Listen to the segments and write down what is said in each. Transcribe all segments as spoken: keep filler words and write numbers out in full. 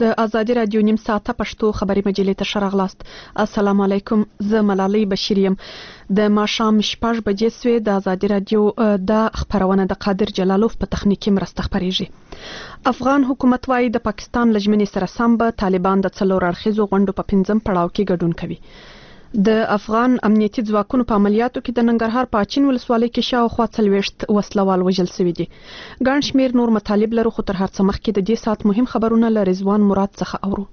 د ازادي رادیو نیم ساعته پښتو خبري مجلې ته ښه راغلاست. السلام علیکم، زه ملالۍ بشیر یم. د ماښام شپږ بجې سوې. د ازادي رادیو د خپرونه د قادر جلالوف په تخنیکي مرسته خپریږي. افغان حکومت وايي د پاکستان لجمنې سره سم به طالبان د څلور اړخیزو غونډو په پنځم پړاو کې ګډون کوي. د افغان امنیتي ځواکونو په عملیاتو کې د ننګرهار په اچین ولسوالۍ کې شاوخوا څلوېښت وسلوال وژل شوي دي. ګڼ شمېر نور مطالب لرو، خو تر هر څه مخکې د دې ساعت مهم خبرونه له رضوان مراد څخه اورو.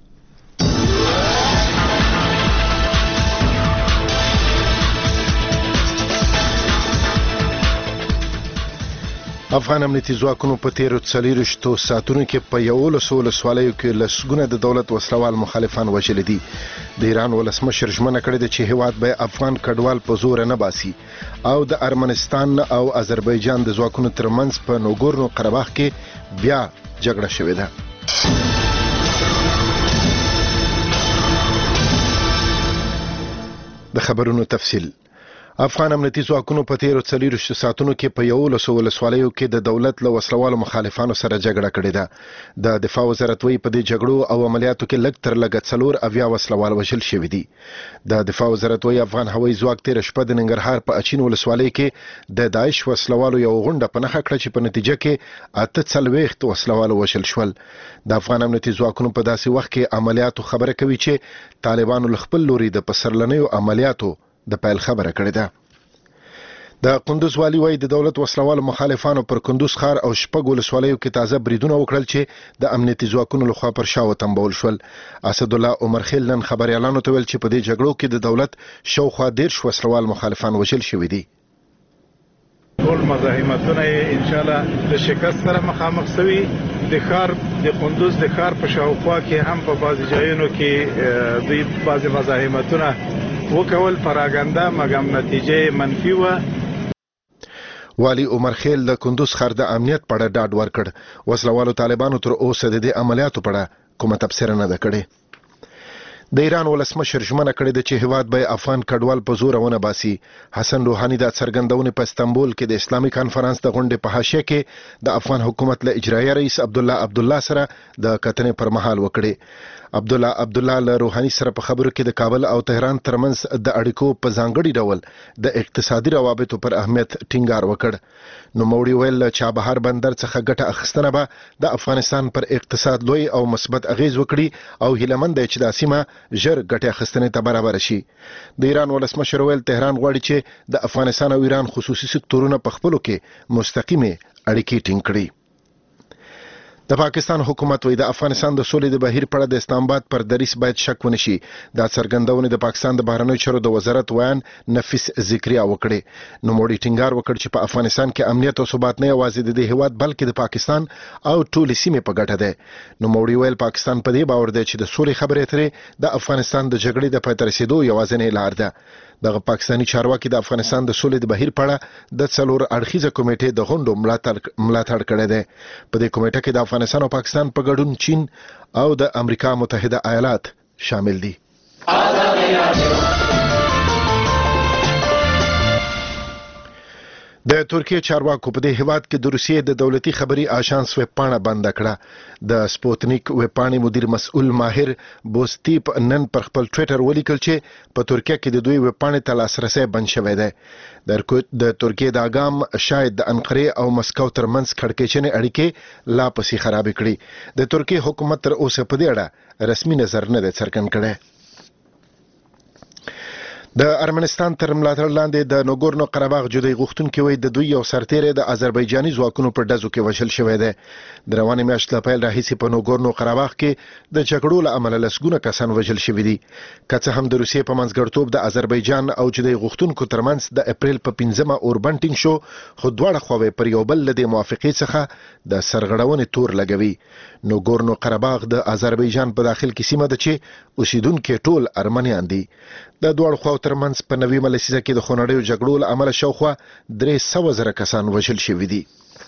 افغان امنیتي ځواکونو په تیرو څلېرویشتو ساعتونو کې په یولسو ولسوالیو کې لسګونه د دولت وسلوال مخالفان وژلي دي. د ایران ولسمشر ژمنه کړې ده چې هیواد به افغان کډوال په زور نه باسي او د ارمنستان او آذربایجان د ځواکونو ترمنځ په نوګورنو قرهباغ کې بیا جګړه شوې ده. د خبرونو تفصیل. افغان امنیتي ځواکونو په تیرو څلېرویشتو ساعتونو کې په یولسو ولسوالیو کې د دولت له وسلوالو مخالفانو سره جګړه کړې ده. د دفاع وزارت وايي په دې جګړو او عملیاتو کې لږ تر لږه څلور اویا وسلوال وژل شوي دي. د دفاع وزارت وايي افغان هوایي ځواک تیره شپه د ننګرهار په اچین ولسوالۍ کې د داعش وسلوالو یو غونډه په نښه کړه چې په نتیجه کې اته څلوېښت وسلوال وژل شول. د افغان امنیتي ځواکونو په داسې وخت کې عملیاتو خبره کوي چې طالبانو له خپل لوري د پسرلنیو عملیاتو د پیل خبره کړې ده. د قندوز والی وايي د دولت وسلوال مخالفانو پر قندوز ښار او شپږ ولسوالیو کې تازه بریدونه وکړل چې د امنیتي ځواکونو لخوا پر شا وتمبول شول. اسد الله عمر خیل نن خبريالانو ته ویل چې په دې جګړو کې د دولت شاوخوا دېرش وسلوال مخالفان وژل شوي دي. ټول مزاحمتونه ان شاء الله د شکست سره مخامخ شوي. د ښار د قندوز د ښار په شاوخوا کې هم په بعضي ځایونو کې دوی بعضي مزاحمتونه وکول، پراګنده مګم نتیجه منفي و. والی عمر خیل د قندوز ښار د امنیت په اړه ډاډ ورکړ. وسلوالو طالبانو تر اوسه د دې عملیاتو په اړه کومه تبصره نه ده کړې. د ایران ولسمشر ژمنه کړې ده چې هیواد به افغان کډوال په زور ونه باسي. حسن روحاني د څرګندونې په استانبول کې د اسلامي کانفرنس د غونډې په حاشیه کې د افغان حکومت له اجرایي رئیس عبدالله عبدالله سره د کتنې پر مهال وکړي. عبدالله عبدالله له روحاني سره په خبرو کې د کابل او تهران ترمنځ د اړیکو په ځانګړي ډول د اقتصادي روابطو پر اهمیت ټینګار وکړ. نوموړي ویل چابهار بندر څخه ګټه اخیستنه به د افغانستان پر اقتصاد لوی او مثبت اغیز وکړي او هیلهمند دی چې دا سیمه ژر ګټه اخیستنې ته برابر شي. د ایران ولسمشر ویل تهران غواړي چې د افغانستان او ایران خصوصي سکتورونه په خپلو کې مستقیمه اړیکې ټینګ کړي. د پاکستان حکومت وایي د افغانستان د سولې د بهیر په اړه د اسلام آباد پر دریځ باید شک ونه شي. دا څرګندونه د پاکستان د بهرنیو چارو د وزارت ویان نفیس ذکریا وکړي. نوموړي ټینګار وکړ چې په افغانستان کې امنیت او ثبات نه یوازې د دې هیواد بلکې د پاکستان او ټولې سیمې په ګټه ده. نوموړي ویل پاکستان په دې باور دی چې د سولې خبرې اترې د افغانستان د جګړې د پای ته رسیدو یوازینۍ لار ده. دغه پاکستانی چارواکي د افغانستان د سولې د بهیر په اړه د څلور اړخیزه کمیټې د غونډو ملاتړ کړی دی. په دې کمیټه کې د افغانستان او پاکستان په ګډون چین او د امریکا متحده ایالات شامل دي. د ترکیه چارواکو په دې هیواد کې د روسیې د دولتي خبري آژانس ویبپاڼه بند کړه. د سپوتنیک ویبپاڼې مدیر مسؤل ماهر بوستیپ نن پر خپل ټویټر ولیکل چې په ترکیه کې د دوی ویبپاڼې ته لاسرسی بند شوی دی. د ترکیې د اګام شاید د انقرې او مسکو ترمنځ کړکېچنې اړیکې لا پسې خرابې کړي. د ترکیې حکومت تر اوسه په دې اړه رسمي نظر نه دی څرګند کړی. د ارمنستان تر ملاتړ لاندې د نوګورنو قرهباغ جدای غوښتونکي وایي د دوی یو سرتیری د آذربایجاني ځواکونو په ډزو کې وژل شوی دی. د روانې میاشتې له پیل راهیسې په نوګورنو قرهباغ کې د جګړو له امله لسګونه کسان وژل شوي دي. که څه هم د روسیې په منځګړیتوب د آذربایجان او جدای غوښتونکو ترمنځ د اپریل په پنځمه اوربند ټینګ شو، خو دواړه خواوې پر یو بل له دې موافقې څخه د سرغړونې تور لګوي. نوګورنو قرهباغ د آذربایجان په داخل کې سیمه ده چې اوسیدونکي ټول ارمنیان دي. د دواړو خواو ترمنځ په نویمه لسیزه کې د خونړیو جګړو له امله شاوخوا درې سوه زره کسان وژل شوي دي.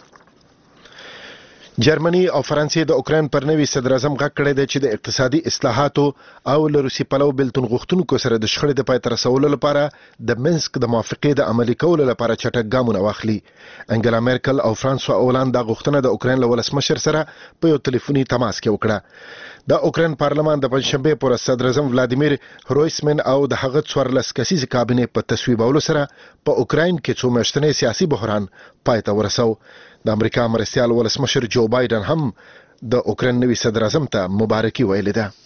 جرمني او فرانسې د اوکراین پر نوي صدر اعظم غږ کړی دی چې د اقتصادي اصلاحاتو او له روسي پلو بېلتون غوښتونکو سره د شخړې د پای ته رسولو لپاره د منسک د موافقې د عملي کولو لپاره چټک ګامونه واخلي. انګلا میرکل او فرانسوا اولان دا غوښتنه د اوکراین له ولسمشر سره په یو ټلیفوني تماس کې وکړه. د اوکرين پارلمان د پنځشنبه پر صدر اعظم ولادیمیر رویسمن او د هغه څوارلس کسیزه کابینه په تصویبولو سره په اوکراین کې څو میاشتنی سیاسي بحران پای ته ورسو. د امریکا مرستيال ولسمشر جو بایدن هم د اوکرين نوي صدر اعظم ته مبارکي ویلې ده.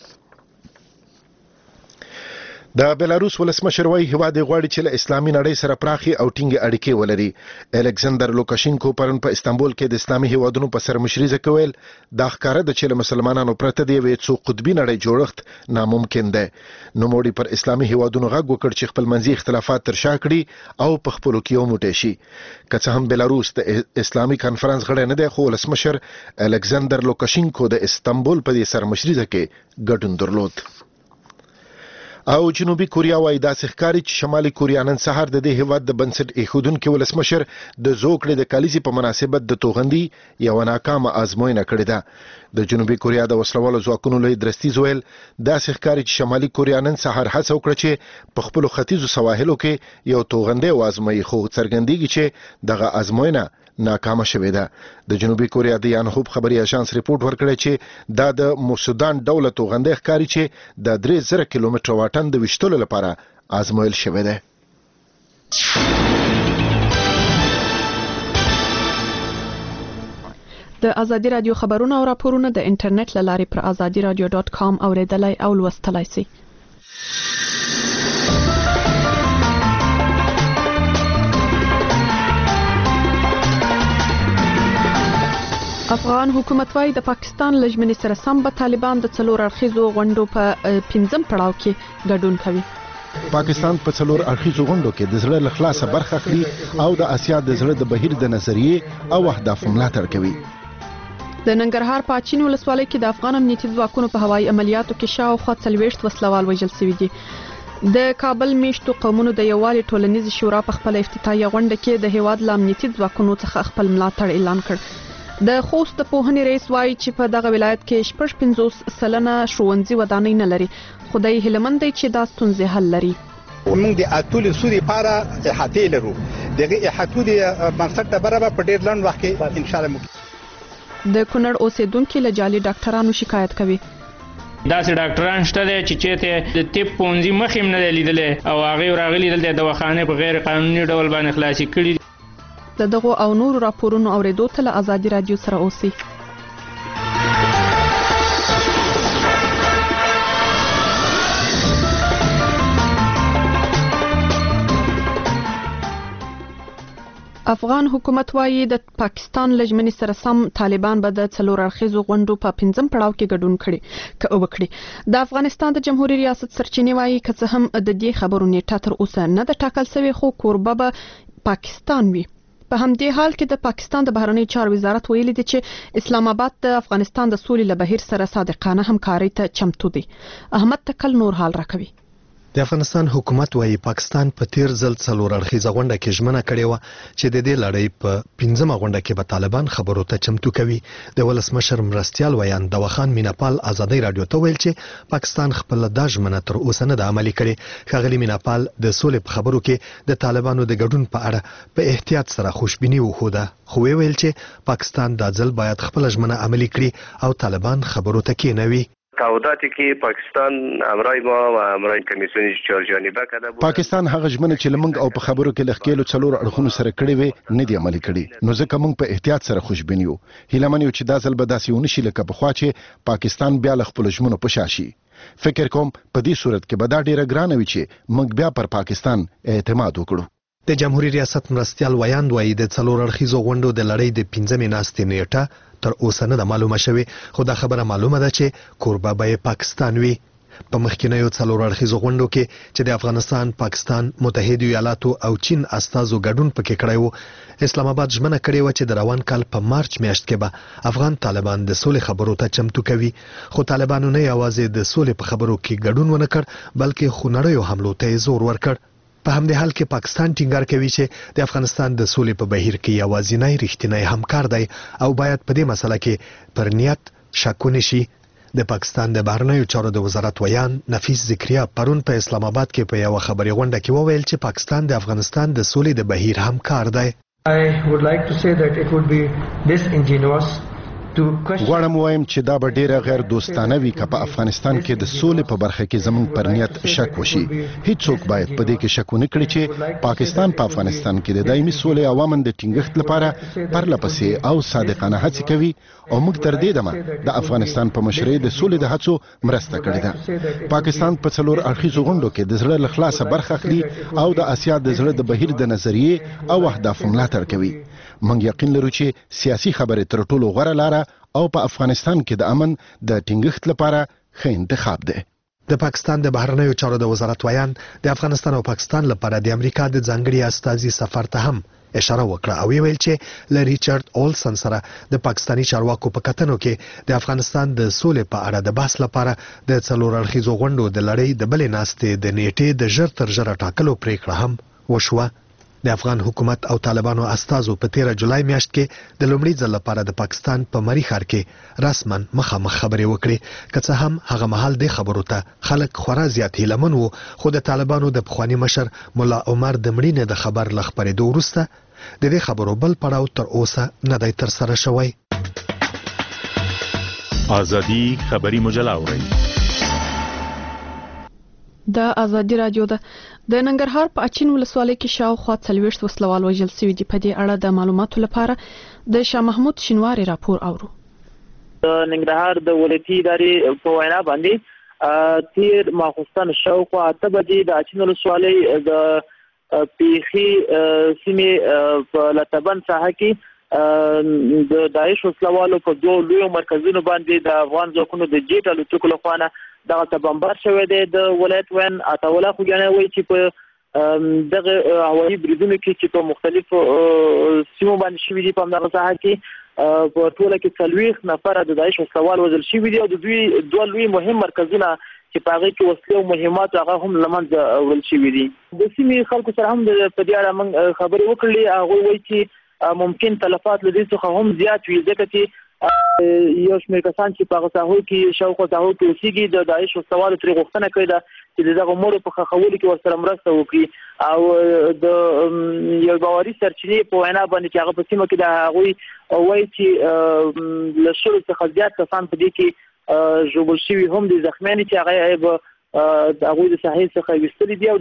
د بلاروس ولسمشر وايي هیواد غواړي چې له اسلامي نړۍ سره پراخي او ټینګې اړیکې ولري. الکساندر لوکاشینکو پرون په استانبول کې د اسلامي هیوادونو په سر مشري کوي دا ښکاره ده چې له مسلمانانو پرته دی وې څو قطبي نړۍ جوړښت ناممکن ده. نو موړي پر اسلامي هیوادونو غږ وکړ چې خپل منځي اختلافات تر شا کړي او په خپل کې یو موټی شي. که څه هم بلاروس د اسلامي کانفرنس غړی نه دی خو ولسمشر الکساندر لوکاشینکو د استانبول په سر مشري کې ګډون درلود. او جنوبي کوریا وايي داسې ښکاري چې شمالي کوریا نن سهار د دې هیواد د بنسټ ایښودونکو ولسمشر د زوکړې د کالیزي په مناسبت د توغندي یو ناکامه آزموینه کړې ده. د جنوبي کوریا د وسلوالو ځواکونو له درستیز ویل داسې ښکاري چې شمالي کوریا نن سهار هڅه وکړه چې په خپل ختیځو سواحلو کې یو توغندي وازموي خو څرګندېږي چې دغه آزموینه ناکامه شوې ده. د جنوبي کوریا د یانهوب خبري اژانس ریپورت ورکړی چې دا د موسودان دولت توغندي ښکاري چې د درې زره کیلومتر واټن د وشتلو لپاره آزمویل شوی دی. د ازادي رادیو خبرونه او راپورونه د انټرنیټ له لارې پر ازادي رادیو ډاټ کام اوریدلای او لوستلای شئ. افغان حکومت وايي د پاکستان لجمنې سره سم به طالبان د څلور اړخیزو غونډو په پنځم پړاو کې ګډون کوي. پاکستان په څلور اړخیزو غونډو کې د زړه له خلاصه برخه اخلي او د اسیا د زړه د بهیر د نظریې او اهداف ملاتړ کوي. د ننګرهار په اچین ولسوالۍ کې د افغان امنیتي ځواکونو په هوایي عملیاتو کې شاوخوا څلوېښت وسلوال وژل شوي دي. د کابل میشتو قومونو د یووالي ټولنیز شورا په خپل افتتاحیه غونډه کې د هیواد له امنیتي ځواکونو څخه خپل ملاتړ اعلان کړ. د خوست د پوهنې رئیس وايي چې په دغه ولایت کې شپږ پنځوس سلنه ښوونځي ودانۍ نه لري. خدای هیلمن دی چې دا ستونزې حل لري. موږ د اتول سوري لپاره احاطه لرو. دغه احاطه د منصب ته برابر په ډیر لنډ وخت کې ان شاء الله. د کونړ اوسیدونکو له جعلي ډاکټرانو شکایت کوي. داسې ډاکټران شته دي چې چېرته د طب پونځي مخیم نه لیدلې او هغه راغلي د دواخانه په غیر قانوني ډول باندې خلاصي کړي. د دغه او نور راپورونو اوریدو ته له ازادي رادیو سره اوسئ. افغان حکومت وايي د پاکستان لجمنې سره سم طالبان به د څلور اړخیزو غونډو په پنځم پړاو کې ګډون کړي که وکړي. د افغانستان د جمهوریت ریاست سرچینې وايي که څه هم د دې خبرو نیټه تر اوسه نه ده ټاکل شوې خو کوربه به پاکستان وي. په همدې حال کې د پاکستان د بهرنی چارو وزارت ویلي دی چې اسلام آباد د افغانستان د سولې له بهیر سره صادقانه همکاري ته چمتو دی. احمد تکل نور حال راکوي. د افغانستان حکومت وايي پاکستان په تیر ځل څلور اړخیزه غونډه کې ژمنه کړې و چې د دې لړۍ په پنځمه غونډه کې به طالبان خبرو ته چمتو کوي. د ولسمشر مرستيال ویان دواخان میناپال ازادي رادیو ته ویل چې پاکستان خپل د ژمنه تر اوسه نه د عملي کړي. خغلی میناپال د سولې په خبرو کې د طالبانو د ګډون په اړه په احتیاط سره خوشبیني وښوده خو ویل چې پاکستان د ځل باید خپل ژمنه عملي کړي او طالبان خبرو ته کېنوي. تعهداتی که پاکستان امرای ما و امرای کمیسیون چهار جانبه کرده بود. پاکستان هغه ژمنه چې لمنګ او په خبرو کې لخکېلو څلور اړخونو سره کړې وي نه دی عملي کړي. نو ځکه موږ په احتیاط سره خوشبین یو. هیلمن یو چې دا ځل به داسې ونشي لکه پخوا چې پاکستان بیا له خپل ژمنو په شا شي. فکر کوم په دې صورت کې به دا ډیره ګرانه وي چې موږ بیا پر پاکستان اعتماد وکړو. د جمهوریت ریاست مرستيال ویان وایي د څلور اړخیزو غونډو د لړۍ د پنځمې ناستې نیټه تر اوسه نه معلومه شوې خو دا خبره معلومه ده چې کوربه به پاکستان وي. په مخکینیو څلور اړخیزو غونډو کې چې د افغانستان، پاکستان، متحده ایالاتو او چین استازو ګډون پکې کړی و، اسلام آباد ژمنه کړې و چې د روان کال په مارچ میاشت کې به افغان طالبان د سولې خبرو ته چمتو کوي. خو طالبانو نه یوازې د سولې په خبرو کې ګډون ونه کړ بلکې خونړیو حملو ته زور ورکړ. په همدې حال کې پاکستان ټینګار کوي چې د افغانستان د سولې په بهیر کې یوازینی رښتینی همکار دی او باید په دې مسله کې پر نیت شک ونشي. د پاکستان د بهرنیو چارو د وزارت ویان نفیس ذکریا پرون په اسلام آباد کې په یو خبري غونډه کې وویل چې پاکستان د افغانستان د سولې د بهیر همکار دی. I would like to say that it would be disingenuous غواړم وایم چې دا به ډیره غیر دوستانه وي که په افغانستان کې د سولې په برخه کې زموږ پر نیت شک وشي. هیڅوک باید په دې کې شک ونه کړي چې پاکستان په افغانستان کې د دایمي سولې او امن د ټینګښت لپاره پرله پسې او صادقانه هڅې کوي او موږ تر دې دمه د افغانستان په مشرۍ د سولې د هڅو مرسته کړې ده. پاکستان په څلور اړخیزو غونډو کې د زړه له خلاصه برخه اخلي او د اسیا د زړه د بهیر د نظریې او اهداف ملاتړ کوي. موږ یقین لرو چې سیاسي خبرې تر ټولو غوره لاره او په افغانستان کې د امن د ټینګښت لپاره ښه انتخاب دی. د پاکستان د بهرنیو چارو د وزارت ویان د افغانستان او پاکستان لپاره د امریکا د ځانګړي استازي سفر ته هم اشاره وکړه او ویل چې ل ریچارډ اولسن سره د پاکستانی چارواکو په کتنو کې د افغانستان د سولې په اړه د بحث لپاره د څلور اړخیزو غونډو د لړۍ د بلې ناستې د نیټې د ژر تر ژره ټاکلو پریکړه هم وشوه. د افغان حکومت او طالبانو استازو په تیره جولای میاشت کې د لومړي ځل لپاره د پاکستان په مری ښار کې رسما مخامخ خبرې وکړې، که څه هم هغه مهال د خبرو ته خلک خورا زیات هیلمن وو، خو د طالبانو د پخوانی مشر مولا عمر د مړینې د خبر ل خبرېدو وروسته د دې خبرو بل پړاو تر اوسه نه دی تر سره شوی. ازادي خبري مجله اورئ. د ازادي رادیو ده د ننګرهار په اچین ولسوالۍ کې شاوخوا څلوېښت وسلوال وژل شوي دي. په دې اړه د معلوماتو لپاره د شاه محمود شینواري راپور اورو. د ننګرهار د ولایتي ادارې په وینا باندې تیر ماخوستن شاوخوا اته بجې د اچین ولسوالۍ د پیخي سیمې په لتبن ساحه کې د داعش وسلوالو په دوه لویو مرکزونو باندې د افغان ځواکونو د جیټ الوتکو له خوا دغه ته بمبار شوی دی. د ولایت وین عطاوله خوږیانی وایي چې په دغه هوایي بریدونو کې چې په مختلفو سیمو باندې شوي دي په همدغه ساحه کې په ټوله کې څلوېښت نفره د داعش وسلوال وژل شوي دي او د دوی دوه لوی مهم مرکزونه چې په هغې کې وسلې او مهمات هغه هم له منځه وړل شوي دي. د سیمې خلکو سره هم په دې اړه موږ خبرې وکړلې. هغوی وایي چې ممکن تلفات له دې څخه هم زیات وي، ځکه چې یو شمېر کسان چې په هغه ساحو کې شاوخوا ساحو کې اوسېږي د داعش وسلوالو ترې غوښتنه کړې ده چې د دغه مړو په ښخولو کې ورسره مرسته وکړي او د یو باوري سرچینې په وینا باندې چې هغه په سیمه کې د هغوی وایي چې له شلو څخه زیات کسان په دې کې ژوبل شوي هم دي، زخمیان چې هغه به د هغوی د ساحې څخه ویستلي دي او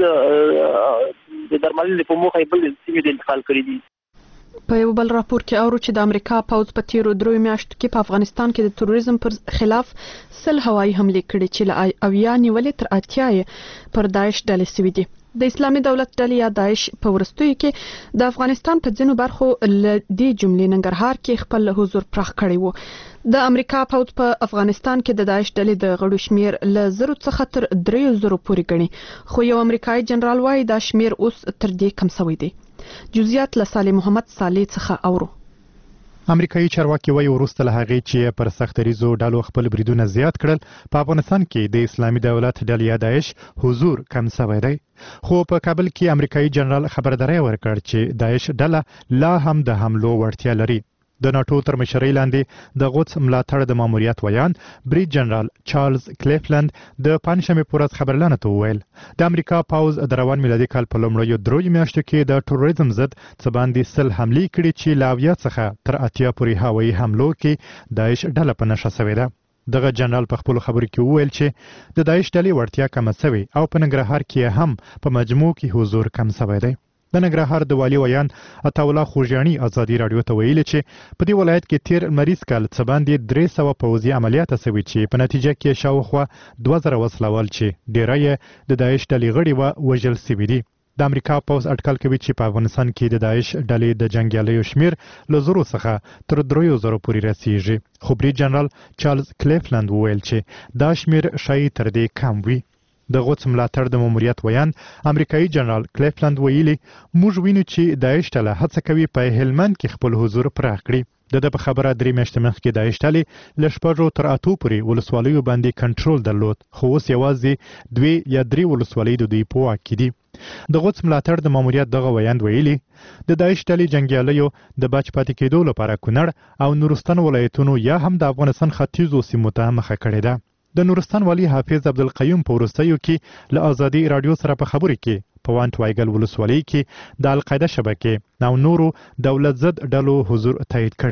د درملنې په موخه یې بل سیمې ته انتقال کړي دي. په یو بل راپور کې اورو چې د امریکا پوځ په تیرو دریو میاشتو کې په افغانستان کې د تروریزم پر خلاف سل هوایي حملې کړې چې له اویا نیولې تر اتیا یې پر داعش ډلې سوي دي. د اسلامي دولت ډلې یا داعش په وروستیو کې د افغانستان په ځینو برخو له دې جملې ننګرهار کې خپل حضور پراخ کړی وو. د امریکا پوځ په افغانستان کې د داعش ډلې د غړو شمیر له زرو څخه تر دریو زرو پورې ګڼي، خو یو امریکایي جنرال وايي دا شمیر اوس تر دې کم شوی دی. جزئیات له صالح محمد صالح څخه اورو. امریکایي چارواکي وایي وروسته له هغې چې پر سختریزو ډلو خپل بریدونه زیات کړل، په افغانستان کې د اسلامي دولت ډلې یا داعش حضور کم شوی دی. خو په کابل کې امریکایي جنرال خبرداری ورکړ چې داعش ډله لا هم د حملو وړتیا لري. د ناتو تر مشرۍ لاندې د غوڅ ملاتړ د ماموریت ویان بریج جنرال چارلز کلیفلند د پنځشنبې په ورځ خبرلانه ته وویل د امریکا پوځ د روان میلادي کال په لومړیو دریو میاشتو کې د تروریزم ضد څه باندې سل حملې کړي چې له اویا څخه تر اتیا پورې هوایي حملو کې داعش ډله په نښه شوې ده. دغه جنرال په خپلو خبرو کې وویل چې د داعش ډلې وړتیا کمه شوې او په ننګرهار کې هم په مجموع کې حضور کم شوی دی. د ننګرهار د والي ویان عطاوله خوږیانی ازادي رادیو ته ویلي چې په دې ولایت کې تیر لمریز کال څه باندې درې سوه پوځي عملیات شوي چې په نتیجه کې شاوخوا دوه زره وسلوال چې ډیری یې د داعش ډلې غړي وه وژل شوي دي. د امریکا پوځ اټکل کوي چې په افغانستان کې د داعش ډلې د جنګیالیو شمیر له زرو څخه تر دریو زرو پورې رسیږي، خو بریج جنرال چارلز کلیفلند وویل چې دا شمیر ښایي تر دې کم وي. د غوڅ ملاتړ د ماموریت ویان امریکایي جنرال کلیفلند ویلي موږ وینو چې داعش ډله هڅه کوي په هلمند کې خپل حضور پراخ کړي. د ده په خبره درې میاشتې مخکې داعش ډلې له شپږو تر اتو پورې ولسوالیو باندې کنټرول درلود، خو اوس یوازې دوې یا درې ولسوالۍ د دوی په واک کې دي. د غوڅ ملاتړ د ماموریت دغه ویاند ویلي د داعش ډلې جنګیالیو د بچ پاتې کېدو لپاره کونړ او نورستان ولایتونو یا هم د افغانستان ختیځو سیمو ته مخه کړې ده. د نورستان والی حافظ عبدالقیوم په وروستیو کې له ازادي رادیو سره په خبرې کې په وانټ وایګل ولسوالۍ کې د القاعده شبکې او نورو دولت ضد ډلو حضور تایید کړی دی.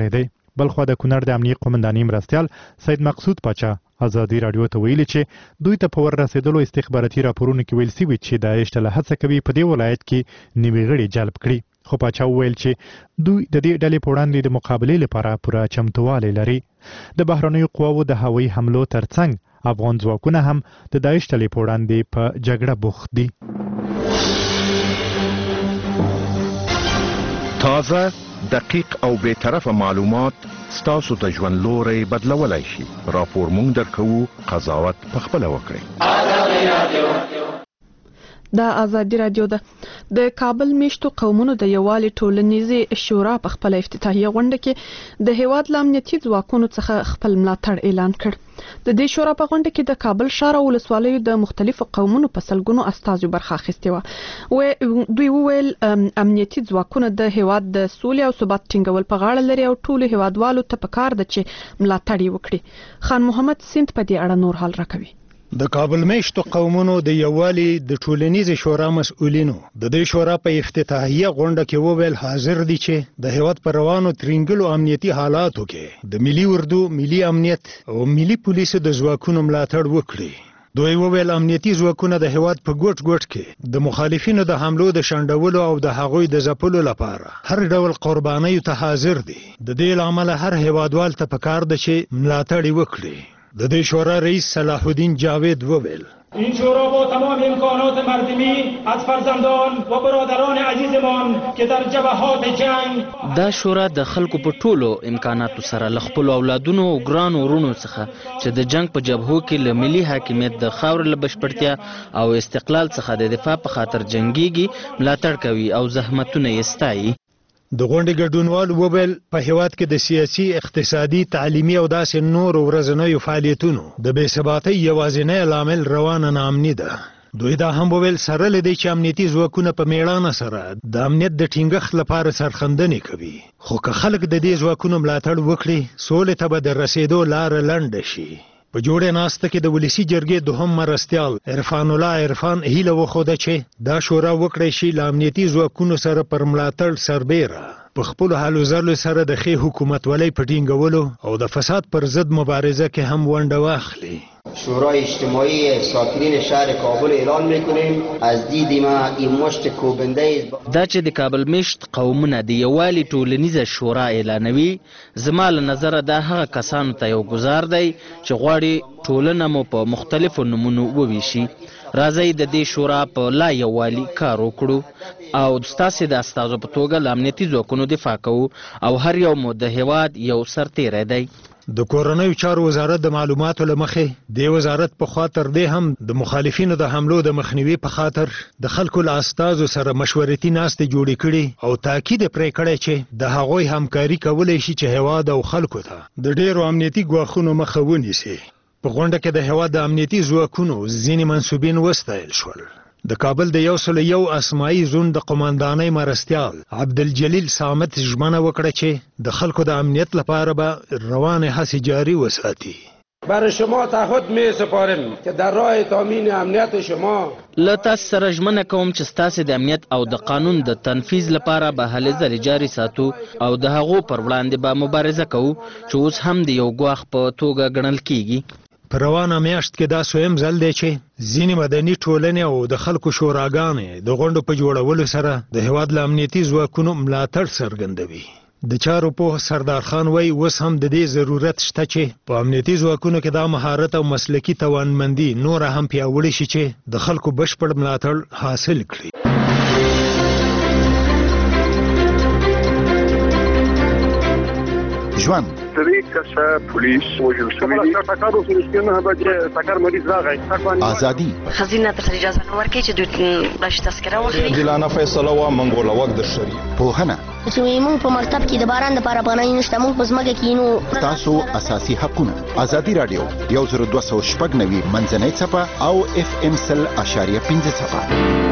بلخو د کونړ د امنیه قومندانۍ مرستیال سید مقصود پاچا ازادي رادیو ته ویلي چې دوی ته په ور رسیدلو استخباراتي راپورونو کې ویل شوي چې داعش ته هڅه کوي په دې ولایت کې نوي غړي جلب کړي. خو پاچا وویل چې دوی د دې ډلې په وړاندې د مقابلې لپاره پوره چمتووالی لري. د بهرنیو قواوو د هوایي حملو ترڅنګ افغان ځواکونه هم د داعش ډلې په وړاندې په جګړه بوخت دي. تازه، دقیق او بی‌طرفه معلومات ستاسو د ژوند لوری بدلولای شي. راپور مونږ درکوو، قضاوت پخپله وکړئ. د ازادي رادیو ده د کابل میشتو قومونو د یووالي ټولنیزې شورا په خپل افتتاحیه غونډه کې د هیواد له امنیتي ځواکونو څخه خپل ملاتړ اعلان کړ. د دې شورا په غونډه کې د کابل ښار او ولسوالیو د مختلفو قومونو په سلګونو استازو برخه اخیستې وه. و دوی وویل امنیتي ځواکونه د هیواد د سولې او ثبات ټینګول په غاړه لري او ټولو هیوادوالو ته پکار ده چې ملاتړ یې وکړي. خان محمد سیند په دې اړه نور حال راکوي. د کابل میشتو قومونو د یووالي د ټولنیزې شورا مسؤلینو د دې شورا په افتتاحیه غونډه کې وویل حاضر دي چې د هیواد پر روانو ترینګلو امنیتي حالاتو کې د ملي اردو، ملي امنیت او ملي پولیسو د ځواکونو ملاتړ وکړي. دوی وویل امنیتي ځواکونه د هیواد په ګوټ ګوټ کې د مخالفینو د حملو د شنډولو او د هغوی د ځپلو لپاره هر ډول قربانیو ته حاضر دي. د دې لامل هر هیوادوال ته پکار ده چې ملاتړ وکړي. د دې شورا رئیس صلاح الدین جاوید وویل این شورا با تمام امکانات مردمی از فرزندان و برادران عزیزمان که در جبهات جنگ دا شورا د خلکو په ټولو امکاناتو سره ل خپل اولادونو او ګران ورونو څخه چې د جنگ په جبهو کې له ملي حاکمیت د خاور له بشپړتیا او استقلال څخه د دفاع په خاطر جنگيږي، ملاتړ کوي او زحمتونه یې ستایي. د غونډې ګډونوال وویل په هیواد کې د سیاسي، اقتصادي، تعلیمي او داسې نور ورځنیو فعالیتونو د بې ثباتۍ یوازینی لامل روانه ناامني ده. دوی دا هم وویل سره له دې چې امنیتي ځواکونه په میړانه سره د امنیت د ټینګښت لپاره سرښندنې کوي، خو که خلک د دې ځواکونو ملاتړ وکړي سولې ته به د رسیدو لاره لنډه شي. په جوړې ناسته کې د ولسی جرګې دوهم مرستیال عرفان الله عرفان هیله وښوده چې دا شورا وکړی شي له امنیتي ځواکونو سره پر ملاتړ سربیره په خپلو هلو ځلو سره د ښې حکومتولۍ په ټینګولو او د فساد پر ضد مبارزه کې هم ونډه واخلي. شورای اجتماعی ساکنین شهر کابل اعلان میکنیم از دید ما این مشت کوبنده دا چې د کابل میشت قومونه د یووالي ټولنیزه شورا اعلانوي، زما له نظره دا هغه کسانو ته یو ګزار دی چې غواړي ټولنه مو په مختلفو نمونو وویشي. راځئ د دې شورا په لا یووالي کار وکړو او ستاسې د استازو په توګه له امنیتي ځواکونو دفاع کوو او هر یو مو د هیواد یو سرتیری دی. د کورنیو چارو وزارت د معلوماتو له مخې د وزارت په خوا تر دې هم د مخالفینو د حملو د مخنیوي په خاطر د خلکو له استازو سره مشورتي ناستې جوړې کړي او تاکید پرې کړی چې د هغوی همکاري کولی شي چې هیواد او خلکو ته د ډېرو امنیتي ګواښونو مخه ونیسي. په غونډه کې د هیواد د امنیتي ځواکونو ځینې منصوبین وستایل شول. د کابل د یو سل یو اسماعي زون د قومندانۍ مرستیال عبدالجلیل صامت ژمنه وکړه چې د خلکو د امنیت لپاره به روانې هڅې جاري وساتي. برای شما تعهد می سپارم که در راه تامین امنیت شما له تاسو سره ژمنه کوم چې ستاسې د امنیت او د قانون د تنفیذ لپاره به هلې ځلې جاري ساتو او د هغو پر وړاندې به مبارزه کوو چې اوس هم د یو ګواښ په توګه ګڼل کیږي. په روانه میاشت کې دا سویم ځل دی چې ځینې مدني ټولنې او د خلکو شوراګانې د غونډو په جوړولو سره د هیواد له امنیتي ځواکونو ملاتړ څرګندوي. د چارو پوه سردار خان وایي اوس هم د دې ضرورت شته چې په امنیتي ځواکونو کې دا مهارت او مسلکي توانمندي نوره هم پیاوړې شي چې د خلکو بشپړ ملاتړ حاصل کړي. ژوند سری کسه پولیس وجل شوی دی ټاکر اوس رښتینه به چې ټاکر مریض راغی ازادي خزینه ته اجازه نه ورکړي چې دوی بلش تذکره واخلي. دلانه فیصله وا منګوله وخت د شری پوهنه چې موږ په مکتب کې د باران لپاره پناه نشته، موږ په ځمکه کې نو تاسو اساسي حقونه. ازادي رادیو یو زر دوه سوه شپږ نوي منځنۍ څپه او اف ام سل اشاریه پنځه څپه.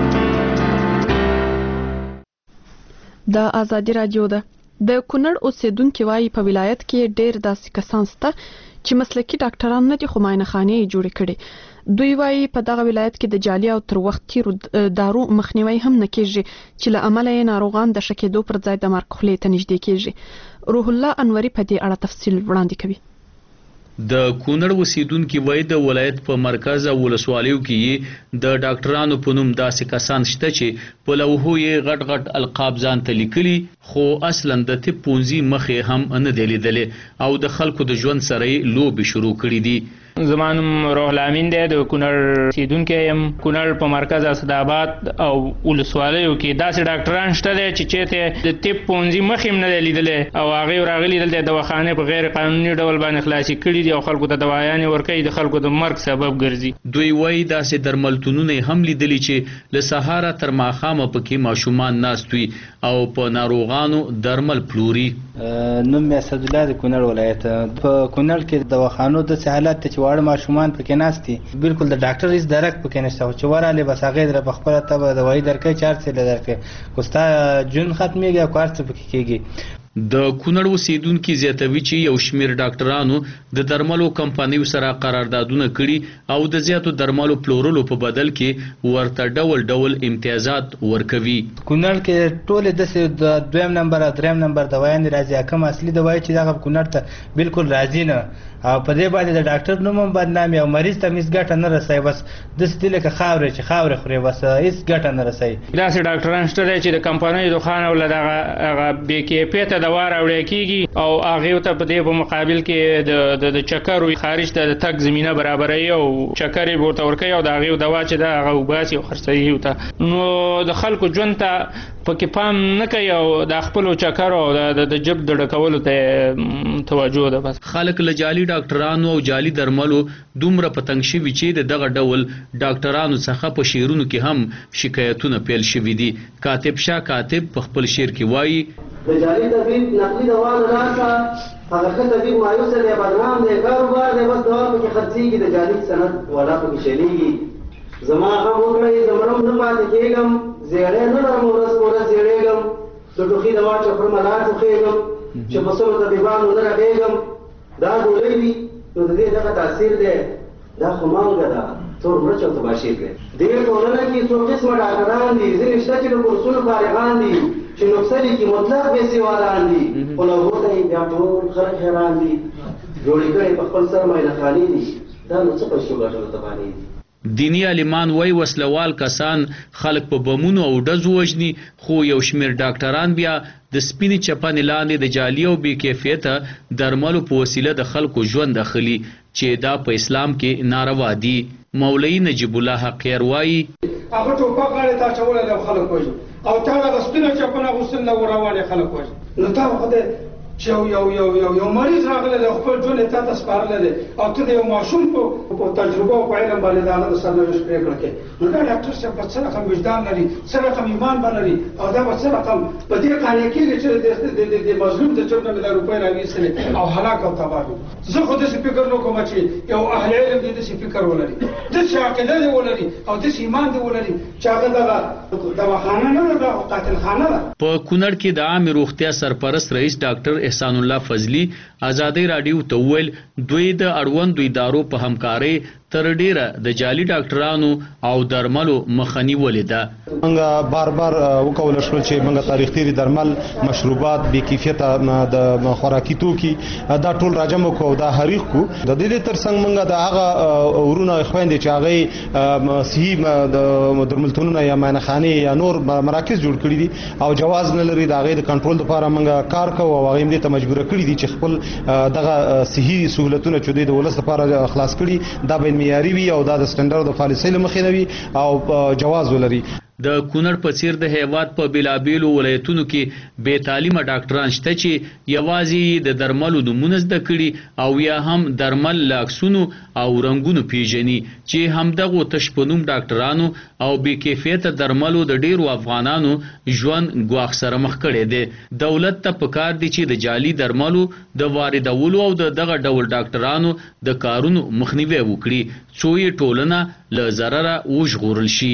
د ازادي رادیو ده د کونړ اوسیدونکو وايي په ولایت کې ډېر داسې کسان شته چې مسلکي ډاکټران نه دي خو معاینه خانې جوړې کړي. دوی وايي په دغه ولایت کې د جعلي او تر وخت تیرو دارو مخنیوي هم نه کیږي چې له امله یې ناروغان د شکېدو پر ځای د مرګ خولې ته نږدې کیږي. روح الله انوري په دې اړه تفصیل وړاندې کوي. د کونړ اوسیدونکي وایي د ولایت په مرکز او ولسوالیو کې د ډاکټرانو په نوم داسې کسان شته چې په لوحو یې غټ غټ القاب ځان ته لیکلي خو اصلا د طب پونځي مخې هم نه دی لیدلې او د خلکو د ژوند سره یې لوبې شروع کړي دي. زمانم روح الامین دی د کونړ اوسیدونکی یم. کونړ په مرکز اسداباد او ولسوالیو کې داسې ډاکټران شته دی چې چېرته د طب پونځي مخې هم نه دی لیدلی او هغې راغلي دلته دواخانې په غیر قانوني ډول باندې خلاصې کړي دي او خلکو ته دوايانې ورکوي د خلکو د مرګ سبب ګرځي. دوی وایي داسې درملتونونه هم لیدلي چې له سهاره تر ماښامه پکې ماشومان ناست وي او په ناروغانو درمل پلوري. نوم مې اسدالله د کونړ ولایت. په کونړ کې دواخانو داسې حالت دی چې واړه ماشومان پکې ناست دي، بالکل د ډاکټر هېڅ درک پکې نشته چې ورغلې بس هغې درله په خپله ته به دوايي درکوي چې هر څه یې درکوي خو ستا ژوند ختمېږي او که هر څه پکې کېږي. د کونړ اوسیدونکي زیاتوي چې یو شمېر ډاکټرانو د درملو کمپنیو سره قراردادونه کړي او د زیاتو درملو پلورلو په بدل کې ورته ډول ډول امتیازات ورکوي. کونړ کې ټولې داسې د دویم نمبر او دریم نمبر دوايانې راځي، کوم اصلي دوايي چې دغه کونړ ته بالکل راځي نه او په دې باندې د ډاکټر نوم هم بدنامي او مریض ته هېڅ ګټه نه رسوي. بس داسې دي لکه خاورې چې خاورې خوري، بس هېڅ ګټه نه رسوي. داسې ډاکټران شته دی چې د کمپنیو دخان او له دغه هغه بې کیفیته دوا راوړی کېږي او هغې ته په دې په مقابل کې د چکرو خارج ته د تګ زمینه برابروي او چکر یې ورته ورکوي او د هغې دوا چې ده هغه وباسي او خرڅوي ورته. نو د خلکو ژوند ته پکې پام نه کوي او د خپلو چکرو او د جب د ډکولو ته توجه ده. بس خلک له جعلي ډاکټرانو او جعلي درملو دومره په تنګ شوي چې د دغه ډول ډاکټرانو څخه په شعرونو کې هم شکایتونه پیل شوي دي. کاتب شاه کاتب په خپل شعر کې وایي د جعلي طبیب نقلي دوا له لاسه هغه ښه طبیب مایوسه دی، بدنام دی، کاروبار دی، بس دوا پکې خرڅېږي، د جعلي سند والا پکې شلېږي. زما غم وکړئ زمرم نه پاتې کېږم، زیړی نه لرم ورځ په ورځ زیړېږم، د ټوخي دوا چې خورم لا ټوخېږم، چې په سلو طبیبانو نه رغېږم. دا ګولۍ دي نو د دې دغه تاثیر دی، دا خو مالګه ده، تور مرچ او تباشیر دی. دې ټولنه کې څو قسمه ډاکټران دي، ځینې شته چې د کورسونو فارغان دي چې نسخه لیکي مطلق بېسوادان دي، خو لوحو ته یې بیا ټول خلک حیران دي، جوړې کړې په خپل سر معاینهخانې دي. دا نو څه پیسو ګټلو ته باندې دي. دینی عالمان وای وسلوال کسان خلک په بمونو او ډزو وژني خو یو شمېر ډاکټران بیا د سپینې چپنې لاندې د جعلي او بې کیفیته درملو په وسیله د خلکو ژوند اخلي چې دا په اسلام کې ناروا دي. مولوي نجیب الله حقیر وایي هغه ټوپک غاړې ته اچولی دی او خلک وژني او تا هغه سپینه چپنه اغوستل نه روانې خلک وژني. نو تا خدای چې یو یو یو یو یو مریض راغلی دی خپل ژوند یې تا ته سپارلی دی او ته د یو ماشوم په تجربه او په علم باندې د هغه د سرنوشت پرېکړه کوې. نو دا ډاکټر صاحب به څه رقم وجدان لري، څه رقم ایمان به لري او دا به څه رقم په دې قانع کېږي چې د مظلوم د جب نه مې دا روپۍ راویستلې او هلاک او تباه وي. زه خو داسې فکر نه کوم چې یو اهل علم دی داسې فکر ولري، داسې عقیده دی ولري او داسې ایمان دی ولري چې هغه دغه دواخانه نه ده، دا قاتلخانه ده. په کونړ کې د عامې روغتیا سرپرست رئیس ډاکټر احسان الله فضلي ازادۍ راډیو ته وویل دوی د اړوندو ادارو په همکارۍ تر ډیره د جعلي ډاکټرانو او درملو مخه نیولې ده. موږ بار بار وکولی شول چې موږ تاریخ تیري درمل، مشروبات، بې کیفیته د خوراکي توکي دا ټول راجمع کړو او دا حریق کړو. د دې تر څنګ موږ د هغه ورونه خویندې چې هغې صحي د درملتونونه یا معاینهخانې یا نور مراکز جوړ کړي دي او جواز نه لري، د هغې د کنټرول دپاره موږ کار کوو او هغې هم دې ته مجبوره کړي دي چې خپل دغه صحي سهولتونه چې دوی د ولس لپاره خلاص کړي دا باید معیاري وي او دا د سټنډرډ د پالیسۍ له مخې نه وي او جواز ولري. د کونړ په څیر د هیواد په بیلابیلو ولایتونو کې بې تعلیمه ډاکټران شته چې یوازې د درملو نومونه زده کړي او یا هم درمل له عکسونو او رنګونو پیژني چې همدغو تش په نوم ډاکټرانو او بې کیفیته درملو د ډیرو افغانانو ژوند ګواښ سره مخ کړی دی. دولت ته پکار دی چې د جعلي درملو د واردولو او د دغه ډول ډاکټرانو د کارونو مخنیوی وکړي څو یې ټولنه له ضرره وژغورل شي.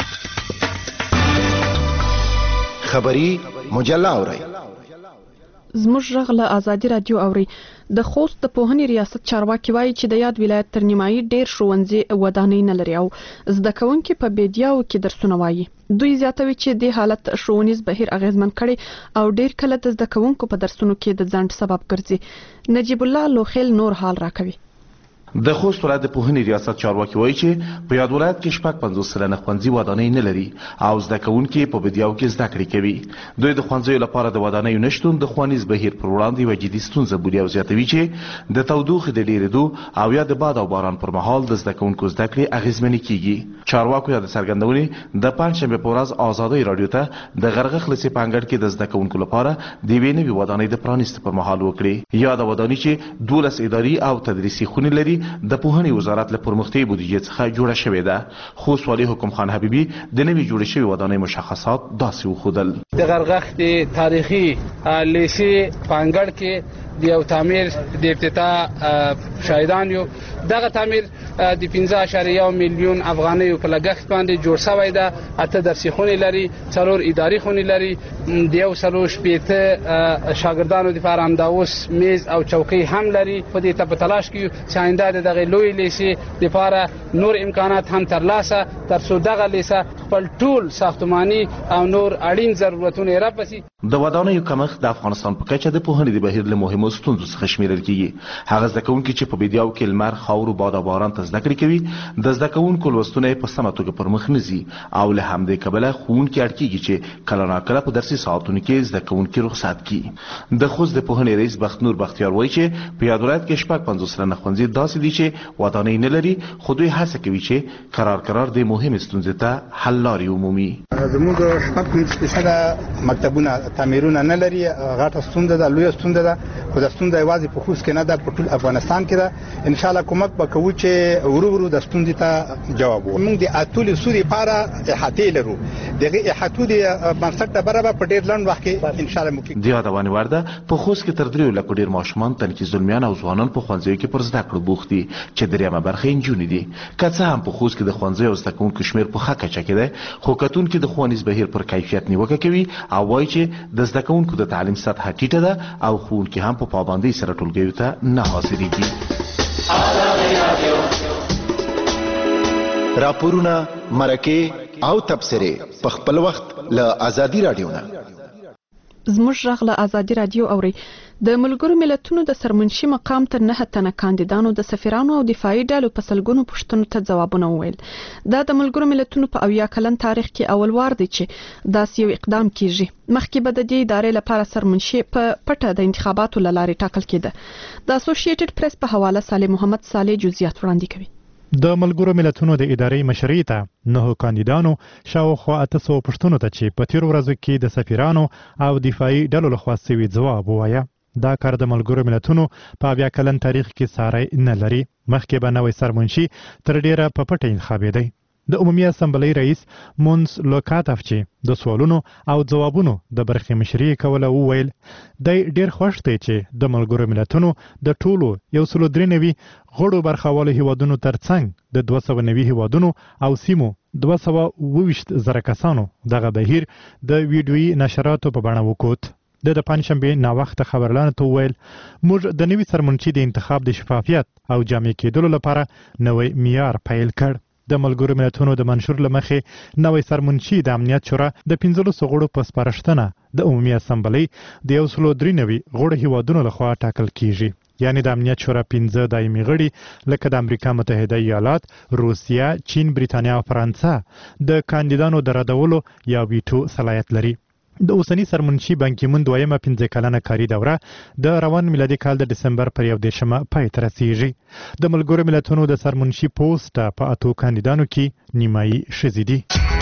خبری مجله اورئ. زموږ غږ له ازادي رادیو اوري. د خوست د پوهنې ریاست چارواکي وایي چې د یاد ولایت تر نیمایي ډیر ښوونځي ودانۍ نه لري او زده کوونکي په بیدیاو کې درسونه وایي. دوی زیاتوي چې د حالت ښوونیز بهیر اغیزمن کړي او ډیر کله د زده کوونکو په درسونو کې د ځنډ سبب ګرځي. نجیب الله لوخیل نور حال راکوي. د خوست ولایت د پوهنې ریاست چارواکي وایي چې په یاد ولایت کې شپږ پنځوس سلنه ښوونځي ودانۍ نه لري او زده کوونکي په بیدیاو کې زده کړې کوي. دوی د ښوونځیو لپاره د ودانیو نشتون د ښوونیز بهیر پر وړاندې یوه جدي ستونزه بولي او زیاتوي چې د تودوخې د ډېرېدو او یا د باد او باران پر مهال د زده کوونکو زده کړې اغېزمنې کیږي. چارواکو یا د څرګندونې د پنجشنبې په ورځ ازادۍ راډیو ته د غرغښ لسې په انګړ کې د زده کوونکو لپاره د یوې نوې ودانۍ د پرانیستو پر مهال وکړې. یاده ودانۍ چې دولس اداري او تدریسي خونې لري د پوهنې وزارت له پرمختیايي بودیجې څخه جوړه شوې ده. خوست والي حکم خان حبیبي د نوې جوړې شوې ودانۍ مشخصات داسې وښودل. د غرغښ د تاریخي لیسې په انګړ کې د یو تعمیر د افتتاح شاهدان یو. دغه تعمیر د پنځه اعشاریه یو میلیون افغانیو په لګښت باندې جوړ شوی ده. اته درسي خونې لري، څلور اداري خونې لري، د یو سلو شپېته شاګردانو لپاره همدا اوس میز او چوکۍ هم لري. په دې ته په تلاش کې یو چې آینده د دغې لویې لیسې لپاره نور امکانات هم ترلاسه تر څو دغه لیسه خپل ټول ساختماني او نور اړین ضرورتونه یې رافباسي. د ودانیو کمښت د افغانستان په کچه د پوهنې د بهیر له مهمو ستونزو څخه شمیرل کیږي. هغه زده کوونکي چې په بیدیاو کې لمر، خاورو، باد او باران ته زده کړې کوي د زده کوونکو لوستونه په سمه توګه پر مخ نه ځي او له همدې کبله ښوونکي اړ کیږي چې کله ناکله په درسي ساعتونو کې زده کوونکي رخصت کړي. د خوست د پوهنې رئیس بختنور بختیار وایي چې په یاد ولایت کې شپږ پنځوس سلنه ښوونځي داسې دي چې ودانۍ نه لري، خو دوی هڅه کوي چې قرار قرار د مهمې ستونزې ته حل لارې ومومي. زموږ شپږ پنځوس فیصده مکتبونه تعمیرونه نه لري. غټه ستونزه ده، لویه ستونزه ده، خو د ستونزه یوازې په خوست کې نه ده، په ټول افغانستان کې ده. ان شاء الله کومک به کوو چې ورو ورو د ستونزې ته جواب وو. موږ د اتو سوري لپاره احاطې لرو. دغه احاطو د بنسټ برابر په ډېر لنډ وخت کې ان شاء الله ممکن. د یادونه ورده په خوست کې تر دریو لکو ډېر ماشومان تنکي زلمیان او ځوانان په ښوونځیو کې پر زده کړو بوخت دي چې دریمه برخه نجونې دي. که څه هم په خوست کې د ښوونځیو او زده کوونکو شمېر په ښه کچه کې دی، خو کتونکي د ښوونیز بهیر پر کیفیت نیوکه کوي او وایي چې د زده کوونکو د تعلیم سطحه ټیټه ده او ښوونکي هم په پابندۍ سره ټولګیو ته نه حاضرېږي. راپورونه، مرکې او تبصرې په خپل وخت له ازادي رادیو نه. زموږ غږ له ازادي رادیو اوري. د ملګرو ملتونو د سرمنشي مقام تر نه تنه کاندیدانو د سفیرانو او دفاعي ډلو په سلګونو پوښتنو ته ځوابونه وویل. دا د ملګرو ملتونو په اویا کلن تاریخ کې اول وار دی چې داسې یو اقدام کیږي. مخکې به د دې ادارې لپاره سرمنشي په پټه د انتخاباتو له لارې ټاکل کېده. د اسوسییټډ پریس په حواله صالح محمد صالح جزئیات وړاندې کوي. د ملګرو ملتونو د ادارې مشرۍ ته نهو کاندیدانو شاوخوا اته سوه پوښتنو ته چې په تیرو ورځو کې د سفیرانو او دفاعي ډلو لخوا سوي ځواب ووایه. دا کار د ملګرو ملتونو په اویا کلن تاریخ کې ساری نه لري. مخکې به نوی سرمنشي تر ډیره په پټه انتخابېدی. د عمومي اسمبلۍ رئیس مونس لوکاتاف چې د سوالونو او ځوابونو د برخې مشري کوله وویل دی ډیر خوښ دی چې د ملګرو ملتونو د ټولو یو سلو درې نوي غړو برخوالو هیوادونو ترڅنګ د دوه سوه نوي هیوادونو او سیمو دوه سوه اوویشت زره کسانو دغه بهیر د ویډیویي نشراتو په بڼه وکوت. د د پنجشنبې ناوخته خبرلانو ته وویل موږ د نوي سرمنشي د انتخاب د شفافیت او جامع کېدلو لپاره نوی معیار پیل کړ. د ملګرو ملتونو د منشور له مخې نوی سرمنشي د امنیت شورا د پنځلسو غړو په سپارښتنه د عمومي اسمبلۍ د یو سلو درې نوي غړو هیوادونو لخوا ټاکل کیږي. یعنی د امنیت شورا پنځه دایمي غړي لکه د امریکا متحده ایالات، روسیه، چین، بریتانیا او فرانسه د کاندیدانو د ردولو یا ویټو صلاحیت لري. د اوسنی سرمنشي بانکیمون دویمه پنځه کلنه کاري دوره د روان میلادي کال د دسمبر پر یو دېرشمه پای ته رسیږي. د ملګرو ملتونو د سرمنشي پوسټ په اتو کاندیدانو کې نیمایي ښځې دي.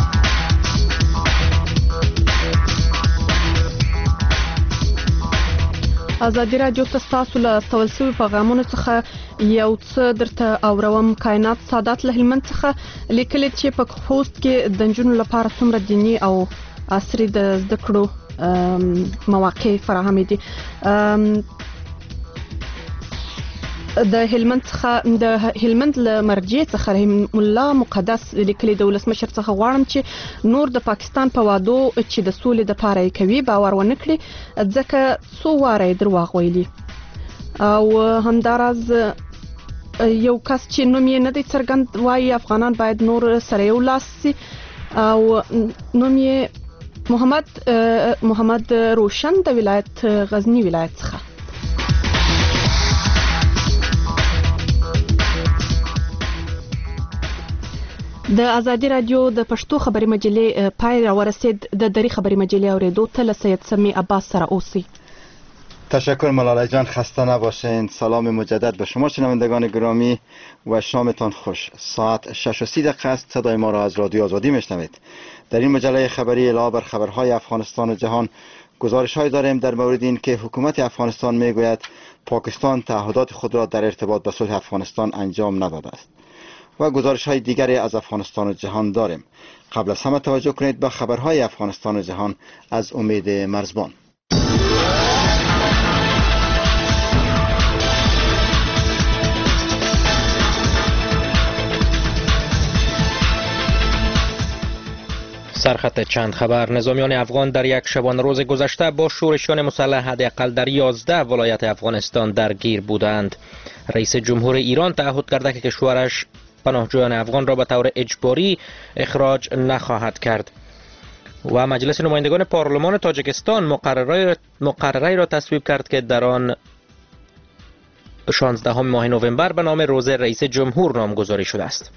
ازادي رادیو ته ستاسو له استول شوي پیغامونو څخه یو څه درته اوروم. کائنات سادات له هلمند څخه لیکلي چې په خوست کې د نجونو لپاره څومره دیني او عصري د زده کړو مواقع فراهمې دي. د هلمند څخه د هلمند له مرجع څخه رحیم الله مقدس لیکلي د ولسمشر څخه غواړم چې نور د پاکستان په وادو چې د سولې د پاره کوي باور ونه کړي ځکه څو واره دروغ ویلي او همداراز یو کس چې نوم یې نه دی څرګند وایي افغانان باید نور سره یو لاس سي او نوم یې محمد محمد روشن د ولایت غزنی ولایت څخه. د ازادي رادیو د پښتو خبري مجلې پای را ورسید. د دری خبري مجلې اوریدو ته له سید سمی عباس سره اوسئ. تشکر ملاله جان، خسته نباشین. سلام مجدد به شما شنوندگان گرامی و شامتان خوش. ساعت شش و سی دقیقه است. صدای ما را از رادیو آزادی میشنوید. در این مجله خبری علاوه بر خبرهای افغانستان و جهان گزارش‌هایی داریم در مورد این که حکومت افغانستان میگوید پاکستان تعهدات خود را در ارتباط با صلح افغانستان انجام نداده است و گزارش‌های دیگری از افغانستان و جهان داریم. قبل از همه توجه کنید به خبرهای افغانستان و جهان از امید مرزبان. سرخط چند خبر. نظامیان افغان در یک شبانه روز گذشته با شورشیان مسلح حداقل در یازده ولایت افغانستان درگیر بودند. رئیس جمهور ایران تعهد کرده که کشورش پناهجویان افغان را به طور اجباری اخراج نخواهد کرد. و مجلس نمایندگان پارلمان تاجیکستان مقرری را تصویب کرد که در آن شانزدهم ماه نوامبر به نام روز رئیس جمهور نامگذاری شده است.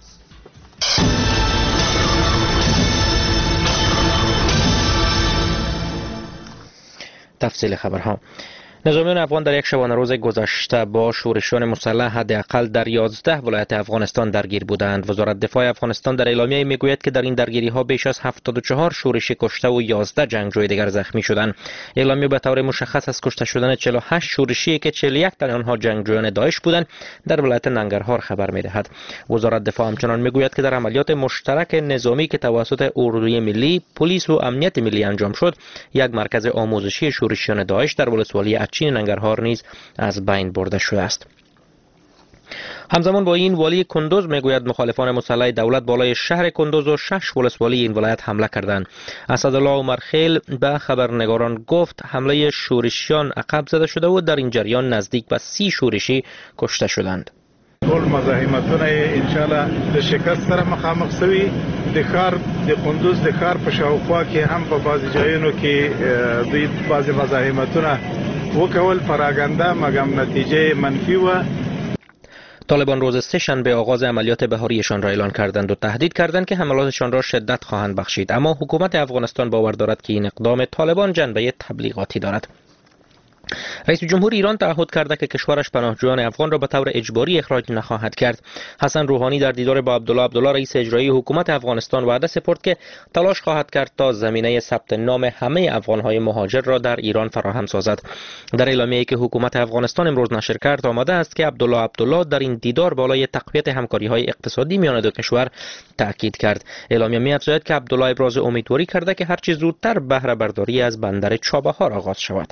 تفصیل خبرها. نظامیان افغان در یک شبانه روز گذشته با شورشیان مسلح حداقل در یازده ولایت افغانستان درگیر بودند. وزارت دفاع افغانستان در اعلامیه میگوید که در این درگیری ها بیش از هفتاد و چهار شورشی کشته و یازده جنگجوی دیگر زخمی شدند. اعلامیه به طور مشخص از کشته شدن چهل و هشت شورشی که چهل و یک تن آنها جنگجویان داعش بودند در ولایت ننگرهار خبر میدهد. وزارت دفاع همچنان میگوید که در عملیات مشترک نظامی که توسط اردوی ملی، پلیس و امنیت ملی انجام شد، یک مرکز آموزشی شورشیان داعش در ولسوالی چین ننگرهار نیز از بین برده شده است. همزمان با این والی کندوز میگوید مخالفان مسلح دولت بالای شهر کندوز و شش ولسوالی این ولایت حمله کردند. اسدالله عمرخیل به خبرنگاران گفت حمله شورشیان عقب زده شده و در این جریان نزدیک به سی شورشی کشته شدند. ټول مزاحمتونه ان شاء الله د شکست سره مخامخ شوي. د ښار د قندوز د ښار په شاوخوا کې هم په بعضې ځایونو کې دوی بعضې مزاحمتونه وکول پراگنده مگم نتیجه منفی و طالبان روز سه شنبه آغاز عملیات بهاریشان را اعلان کردند و تهدید کردند که حملاتشان را شدت خواهند بخشید، اما حکومت افغانستان باور دارد که این اقدام طالبان جنبه تبلیغاتی دارد. رئیس جمهور ایران تعهد کرده که کشورش پناهجویان افغان را به طور اجباری اخراج نخواهد کرد. حسن روحانی در دیدار با عبدالله عبدالله رئیس اجرایی حکومت افغانستان وعده سپرد که تلاش خواهد کرد تا زمینه ثبت نام همه افغانهای مهاجر را در ایران فراهم سازد. در اعلامیه‌ای که حکومت افغانستان امروز نشر کرد آمده است که عبدالله عبدالله در این دیدار بالای تقویت همکاری‌های اقتصادی میان دو کشور تاکید کرد. اعلامیه می‌افزاید که عبدالله ابراز امیدواری کرده که هرچه زودتر بهره برداری از بندر چابهار آغاز شود.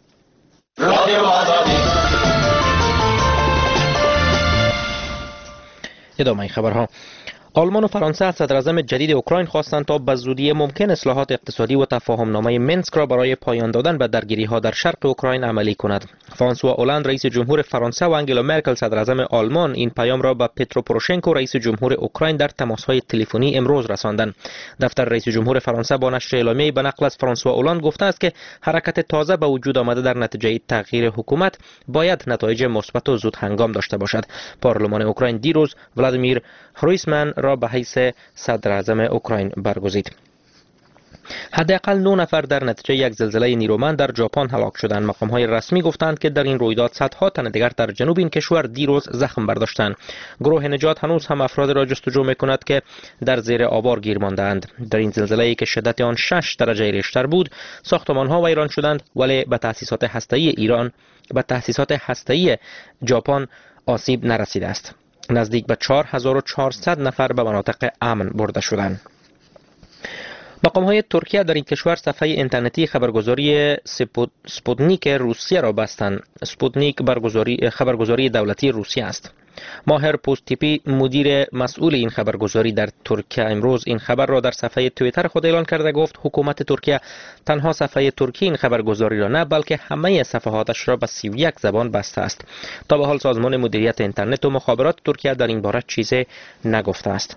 ادامه خبرها. آلمان و فرانسه از صدراعظم جدید اوکراین خواستند تا به زودی ممکن اصلاحات اقتصادی و تفاهمنامه منسک را برای پایان دادن به درگیری‌ها در شرق اوکراین عملی کند. فرانسوا اولند رئیس جمهور فرانسه و انگلا مرکل صدراعظم آلمان این پیام را به پترو پوروشنکو رئیس جمهور اوکراین در تماس‌های تلفنی امروز رساندند. دفتر رئیس جمهور فرانسه با نشر اعلامیه‌ای به نقل از فرانسوا اولند گفته است که حرکت تازه به وجود آمده در نتیجه تغییر حکومت باید نتایج مثبت و زود هنگام داشته باشد. پارلمان اوکراین دیروز ولادیمیر هرویسمن را به حیث صدراعظم اوکراین برگزید. حداقل نه نفر در نتیجه یک زلزله نیرومند در ژاپن هلاک شدند. مقام‌های رسمی گفتند که در این رویداد صدها تن دیگر در جنوب این کشور دیروز زخم برداشتند. گروه نجات هنوز هم افراد را جستجو می‌کند که در زیر آوار گیر مانده‌اند. در این زلزله‌ای که شدت آن شش درجه ریشتر بود، ساختمان‌ها ویران شدند ولی به تأسیسات هسته‌ای ایران به تأسیسات هسته‌ای ژاپن آسیب نرسیده است. نزدیک به چهار هزار و چهارصد نفر به مناطق امن برده شدند. مقام‌های ترکیه در این کشور صفحه اینترنتی خبرگزاری سپوتنیک روسیه را بستند. سپوتنیک برگزاری خبرگزاری دولتی روسیه است. ماهر پوستیپی مدیر مسئول این خبرگزاری در ترکیه امروز این خبر را در صفحه توییتر خود اعلان کرده. گفت حکومت ترکیه تنها صفحه ترکی این خبرگزاری را نه بلکه همه صفحاتش را به سی و یک زبان بسته است. تا به حال سازمان مدیریت اینترنت و مخابرات ترکیه در این باره چیزی نگفته است.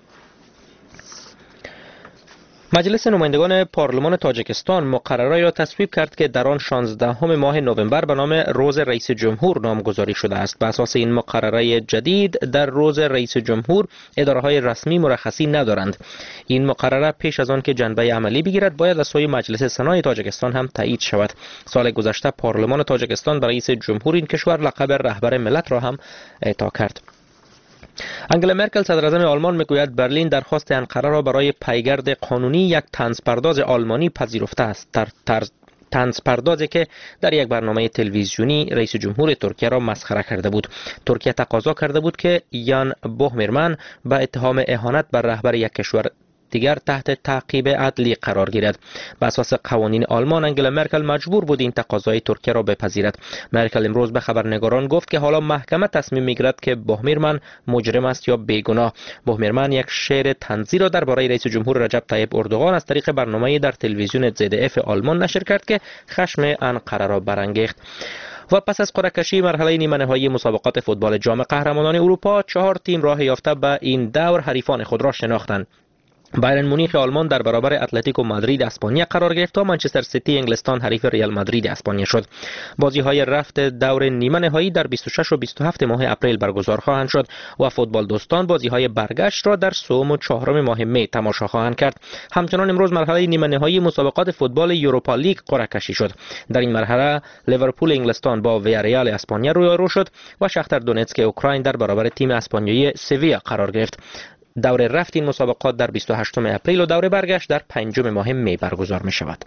مجلس نمایندگان پارلمان تاجیکستان مقرره‌ای را تصویب کرد که در آن شانزدهم ماه نوامبر به نام روز رئیس جمهور نامگذاری شده است. بر اساس این مقرره جدید در روز رئیس جمهور اداره‌های رسمی مرخصی ندارند. این مقرره پیش از آن که جنبه عملی بگیرد باید از سوی مجلس سنای تاجیکستان هم تایید شود. سال گذشته پارلمان تاجیکستان به رئیس جمهور این کشور لقب رهبر ملت را هم اعطا کرد. انگلا مرکل صدراعظم آلمان میگوید برلین درخواست انقره را برای پیگرد قانونی یک طنزپرداز آلمانی پذیرفته است. در طرز طنزپردازی که در یک برنامه تلویزیونی رئیس جمهور ترکیه را مسخره کرده بود. ترکیه تقاضا کرده بود که یان بوهمیرمن به اتهام اهانت بر رهبر یک کشور دیگر تحت تعقیب عدلی قرار گیرد. بر اساس قوانین آلمان انگلا مرکل مجبور بود این تقاضای ترکیه را بپذیرد. مرکل امروز به خبرنگاران گفت که حالا محکمه تصمیم میگیرد که بوهمیرمن مجرم است یا بیگناه. بوهمیرمن یک شعر طنزی را درباره رئیس جمهور رجب طیب اردوغان از طریق برنامه‌ای در تلویزیون زد اف آلمان نشر کرد که خشم انقره را برانگیخت. و پس از قرعه‌کشی مرحله نیمه نهایی مسابقات فوتبال جام قهرمانان اروپا، چهار تیم راه یافته به این دور حریفان خود را شناختند. بایرن مونیخ آلمان در برابر اتلتیکو مادرید اسپانیا قرار گرفت و منچستر سیتی انگلستان حریف ریال مادرید اسپانیا شد. بازی‌های رفت دور نیمه نهایی در بیست و شش و بیست و هفت ماه اپریل برگزار خواهند شد و فوتبال دوستان بازی‌های برگشت را در سوم و چهارم ماه می تماشا خواهند کرد. همچنان امروز مرحله نیمه نهایی مسابقات فوتبال یوروپا لیگ قرعه‌کشی شد. در این مرحله لیورپول انگلستان با ویاریال اسپانیا رویارو شد و شختر دونتسک اوکراین در برابر تیم اسپانیایی سویا قرار گرفت. دور رفت این مسابقات در بیست و هشتم اپریل و دور برگشت در پنجم ماه می برگزار می شود.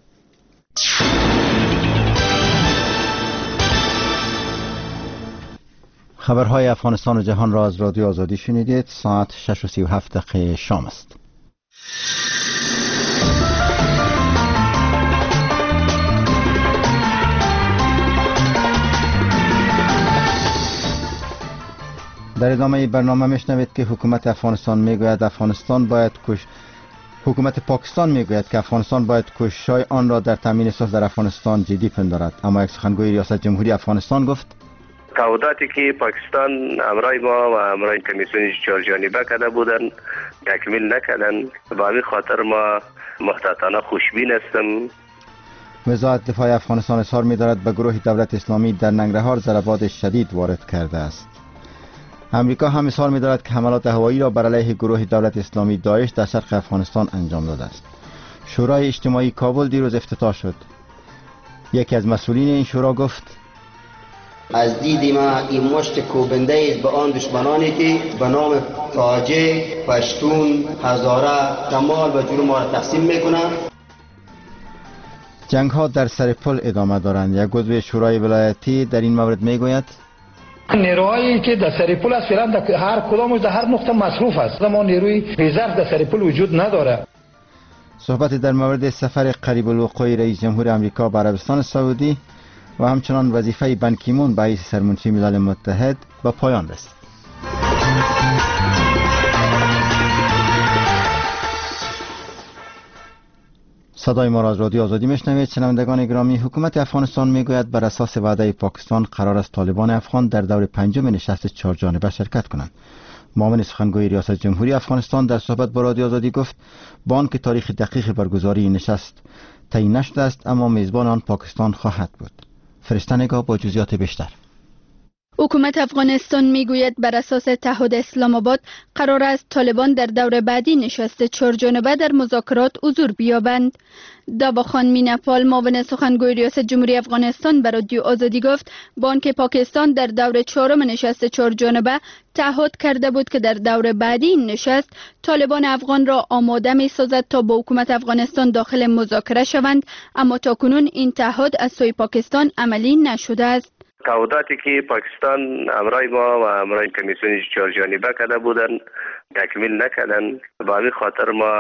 خبرهای افغانستان و جهان را از رادیو آزادی شنیدید. ساعت شش و سی و هفت دقیقه شام است. در ادامه برنامه میشنوید که حکومت افغانستان میگوید افغانستان باید کش حکومت پاکستان میگوید که افغانستان باید کوشش‌های آن را در تامین صلح در افغانستان جدی پندارد. اما یک سخنگوی ریاست جمهوری افغانستان گفت تعهداتی که پاکستان همراه ما و همراه کمیسیون چهار جانبه کرده بودند تکمیل نکردند. به همین خاطر ما محتاطانه خوشبین هستیم. وزارت دفاع افغانستان اظهار می‌دارد به گروه دولت اسلامی در ننگرهار ضربات شدید وارد کرده است. امریکا هم اظهار می‌دارد که حملات هوایی را بر علیه گروه دولت اسلامی داعش در شرق افغانستان انجام داده است. شورای اجتماعی کابل دیروز افتتاح شد. یکی از مسئولین این شورا گفت از دید ما این مشت کوبنده به آن دشمنانی که به نام تاجک، پشتون، هزاره، کمال و جنوب ما را تقسیم میکنند. جنگ ها در سر پل ادامه دارند. یک عضو شورای ولایتی در این مورد میگوید نیروهایی که در سر پل است فعلا در هر کدامش در هر نقطه مصروف است. ما نیروی ریزرو در سر پل وجود نداره. صحبت در مورد سفر قریب الوقوع رئیس جمهور آمریکا به عربستان سعودی و همچنان وظیفه بان کی مون به حیث سرمنشی ملل متحد به پایان رسید. صدای ما را از رادیو آزادی میشنوید. شنوندگان گرامی، حکومت افغانستان میگوید بر اساس وعده پاکستان قرار است طالبان افغان در دور پنجم نشست چهار جانبه شرکت کنند. معاون سخنگوی ریاست جمهوری افغانستان در صحبت با رادیو آزادی گفت با آنکه تاریخ دقیق برگزاری نشست تعیین نشده است اما میزبان آن پاکستان خواهد بود. فرشته نگاه با جزئیات بیشتر. حکومت افغانستان میگوید بر اساس تعهد اسلام آباد قرار است طالبان در دور بعدی نشست چهارجانبه در مذاکرات حضور بیابند. داواخان مینپال معاون سخنگوی ریاست جمهوری افغانستان به رادیو آزادی گفت با آنکه پاکستان در دور چهارم نشست چهارجانبه تعهد کرده بود که در دور بعدی این نشست طالبان افغان را آماده می سازد تا با حکومت افغانستان داخل مذاکره شوند، اما تاکنون این تعهد از سوی پاکستان عملی نشده است. تعهداتی که پاکستان همراه ما و همراه کمیسیون چهار جانبه کرده بودند تکمیل نکردند. به همین خاطر ما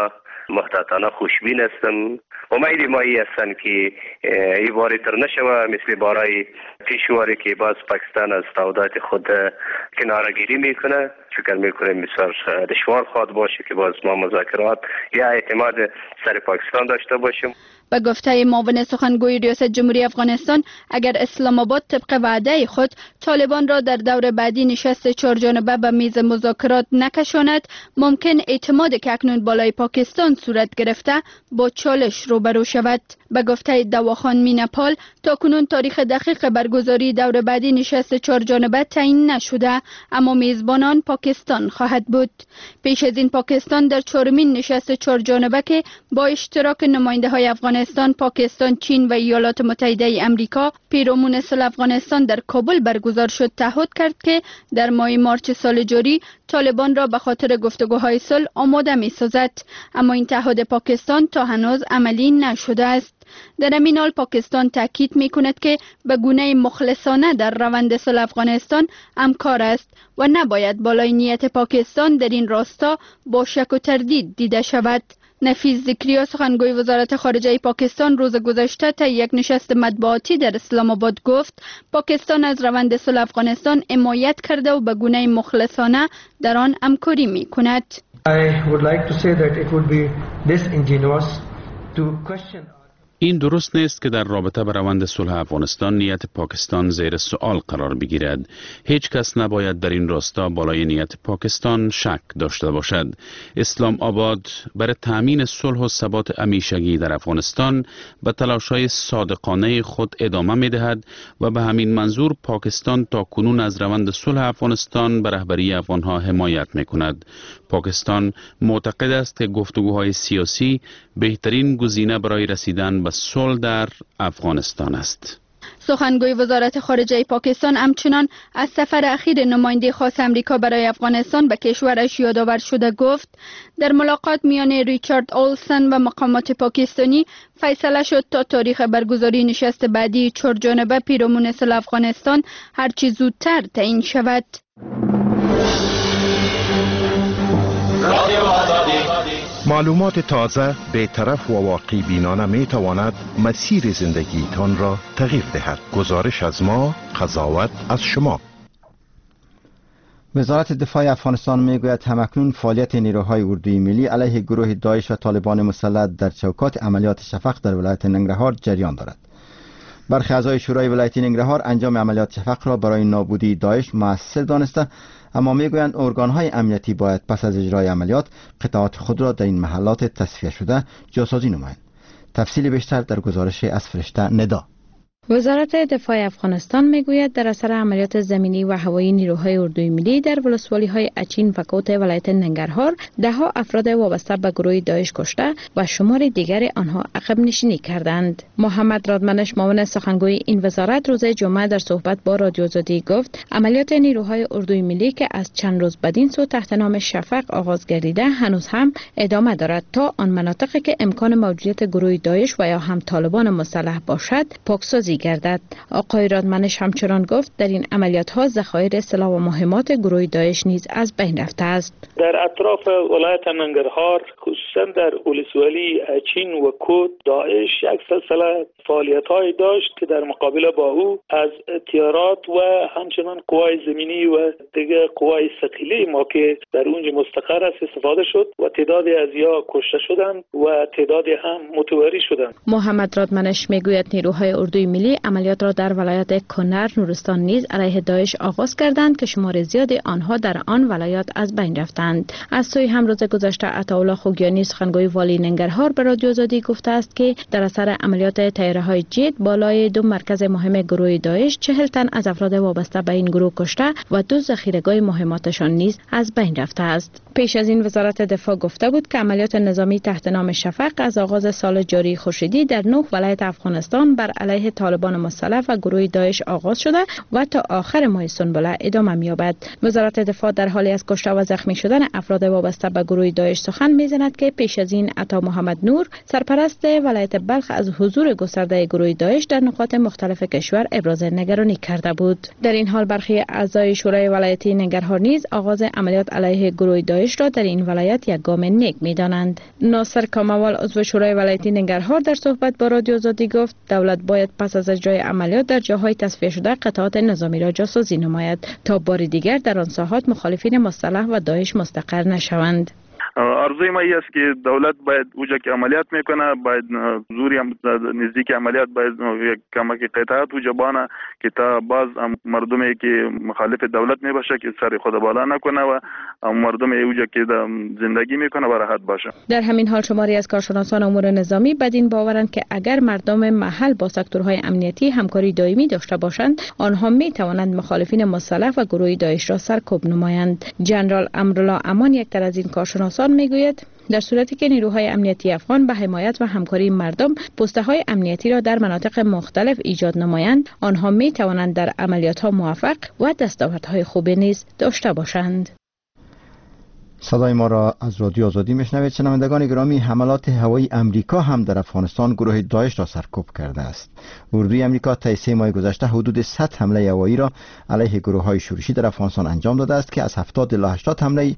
محتاطانه خوشبین هستم. امید ما ای هستند که این باری تر نشوه مثل بارای پیشواری که باز پاکستان از تعهدات خود کنارگیری میکنه. فکر میکنیم بسیار دشوار خواهد باشه که باز ما مذاکرات یا اعتماد سر پاکستان داشته باشیم. به گفته معاون سخنگوی ریاست جمهوری افغانستان، اگر اسلام آباد طبق وعده خود طالبان را در دور بعدی نشست چهارجانبه به میز مذاکرات نکشاند، ممکن اعتماد که اکنون بالای پاکستان صورت گرفته با چالش روبرو شود. به گفته دواخان مینپال، تاکنون تاریخ دقیق برگزاری دور بعدی نشست چهارجانبه تعیین نشده، اما میزبانان پاکستان خواهد بود. پیش از این پاکستان در چهارمین نشست چهارجانبه که با اشتراک نماینده های افغانستان، پاکستان، چین و ایالات متحده امریکا پیرامون صلح افغانستان در کابل برگزار شد، تعهد کرد که در ماه مارچ سال جاری طالبان را به خاطر گفتگوهای صلح آماده می سازد، اما این تعهد پاکستان تا هنوز عملی نشده است. در همین حال پاکستان تاکید می کند که به گونه مخلصانه در روند صلح افغانستان همکار است و نباید بالای نیت پاکستان در این راستا با شک و تردید دیده شود. نفیس ذکریا، سخنگوی وزارت خارجه پاکستان، روز گذشته تا یک نشست مطبوعاتی در اسلام آباد گفت پاکستان از روند صلح افغانستان حمایت کرده و به گونه مخلصانه در آن همکاری می کند. I would like to say that it would be disingenuous to question. این درست نیست که در رابطه با روند صلح افغانستان نیت پاکستان زیر سوال قرار بگیرد. هیچ کس نباید در این راستا بالای نیت پاکستان شک داشته باشد. اسلام آباد برای تأمین صلح و ثبات همیشگی در افغانستان به تلاش‌های صادقانه خود ادامه می‌دهد و به همین منظور پاکستان تا کنون از روند صلح افغانستان به رهبری افغان‌ها حمایت می‌کند. پاکستان معتقد است که گفتگوهای سیاسی بهترین گزینه برای رسیدن به صلح در افغانستان است. سخنگوی وزارت خارجه پاکستان همچنان از سفر اخیر نماینده خاص امریکا برای افغانستان به کشورش یادآور شده گفت در ملاقات میان ریچارد اولسن و مقامات پاکستانی فیصله شد تا تاریخ برگزاری نشست بعدی چهارجانبه پیرامون صلح افغانستان هرچی زودتر تعیین شود. معلومات تازه، بی‌طرف و واقعی بینانه می تواند مسیر زندگی تان را تغییر دهد. گزارش از ما، قضاوت از شما. وزارت دفاع افغانستان میگوید همکنون فعالیت نیروهای اردوی ملی علیه گروه داعش و طالبان مسلط در چوکات عملیات شفق در ولایت ننگرهار جریان دارد. برخی اعضای شورای ولایتی ننگرهار انجام عملیات شفق را برای نابودی داعش مؤثر دانسته، اما میگویند ارگان‌های امنیتی باید پس از اجرای عملیات قطعات خود را در این محلات تصفیه شده جاسازی نمایند. تفصیل بیشتر در گزارش از فرشته ندا. وزارت دفاع افغانستان میگوید در اثر عملیات زمینی و هوایی نیروهای اردوی ملی در ولسوالی‌های اچین و کوت ولایت ننگرهار ده‌ها افراد وابسته به گروه داعش کشته و شمار دیگر آنها عقب نشینی کردند. محمد رادمنش، معاون سخنگوی این وزارت، روز جمعه در صحبت با رادیو آزادی گفت عملیات نیروهای اردوی ملی که از چند روز بدین سو تحت نام شفق آغاز گردیده هنوز هم ادامه دارد تا آن مناطقی که امکان موجودیت گروه داعش و یا هم طالبان مسلح باشد پاکسازی گردد. آقای رادمنش همچنان گفت در این عملیات ها ذخایر سلاح و مهمات گروه داعش نیز از بین رفته است. در اطراف ولایت ننگرهار خصوصا در ولسوالی اچین و کوت داعش یک سلسله فعالیت های داشت که در مقابل با او از تیارات و همچنان قوای زمینی و دیگر قوای ثقیله ما که در اونجا مستقر است استفاده شد و تعدادی از یا کشته شدند و تعدادی هم متواری شدند. محمد رادمنش میگوید نیروهای اردوی ملی عملیات را در ولایت کنر نورستان نیز علیه داعش آغاز کردند که شمار زیادی آنها در آن ولایات از بین رفتند. از سوی هم روز گذشته عطاالله خوگیانی، سخنگوی والی ننگرهار، به رادیو آزادی گفته است که در اثر عملیات طیاره‌های جت بالای دو مرکز مهم گروه داعش چهل تن از افراد وابسته به این گروه کشته و دو ذخیره‌گاه مهماتشان نیز از بین رفته است. پیش از این وزارت دفاع گفته بود که عملیات نظامی تحت نام شفق از آغاز سال جاری خورشیدی در نه ولایت افغانستان بر علیه طالبان مسلح و گروه داعش آغاز شده و تا آخر ماه سنبله ادامه می‌یابد. وزارت دفاع در حالی از کشته و زخمی شدن افراد وابسته به گروه داعش سخن می‌زند که پیش از این عطا محمد نور سرپرست ولایت بلخ از حضور گسترده گروه داعش در نقاط مختلف کشور ابراز نگرانی کرده بود. در این حال برخی اعضای شورای ولایتی ننگرهار نیز آغاز عملیات علیه گروه داعش را در این ولایت یک گام نیک می‌دانند. ناصر کاموال عضو شورای ولایتی ننگرهار در صحبت با رادیو آزادی گفت دولت باید پس از اجرای عملیات در جاهای تصفیه شده قطعات نظامی را جاسوسی نماید تا بار دیگر در آن ساحات مخالفین مسلح و داعش مستقر نشوند. ارزوی ما است که دولت باید اوجا که عملیات میکنه باید زوری نزدیک عملیات باید یک کمک قطعات اوجا بانه که تا باز مردمی که مخالف دولت میباشه که سر خود بالا نکنه و مردمی اوجا که زندگی میکنه و راحت باشه. در همین حال شماری از کارشناسان امور نظامی بدین باورند که اگر مردم محل با سکتورهای امنیتی همکاری دائمی داشته باشند آنها می توانند مخالفین مسلح و گروه داعش را سرکوب نمایند. جنرال امرالله امان یک تر از این کارشناسان میگوید در صورتی که نیروهای امنیتی افغان به حمایت و همکاری مردم پست‌های امنیتی را در مناطق مختلف ایجاد نمایند آنها می توانند در عملیات‌ها موفق و دستاوردهای خوبی نیز داشته باشند. صدای ما را از رادیو آزادی میشنوید. شنوندگان گرامی، حملات هوایی امریکا هم در افغانستان گروه داعش را سرکوب کرده است. اردوی امریکا طی سه ماه گذشته حدود صد حمله هوایی را علیه گروه‌های شورشی در افغانستان انجام داده است که از هفتاد الی هشتاد حمله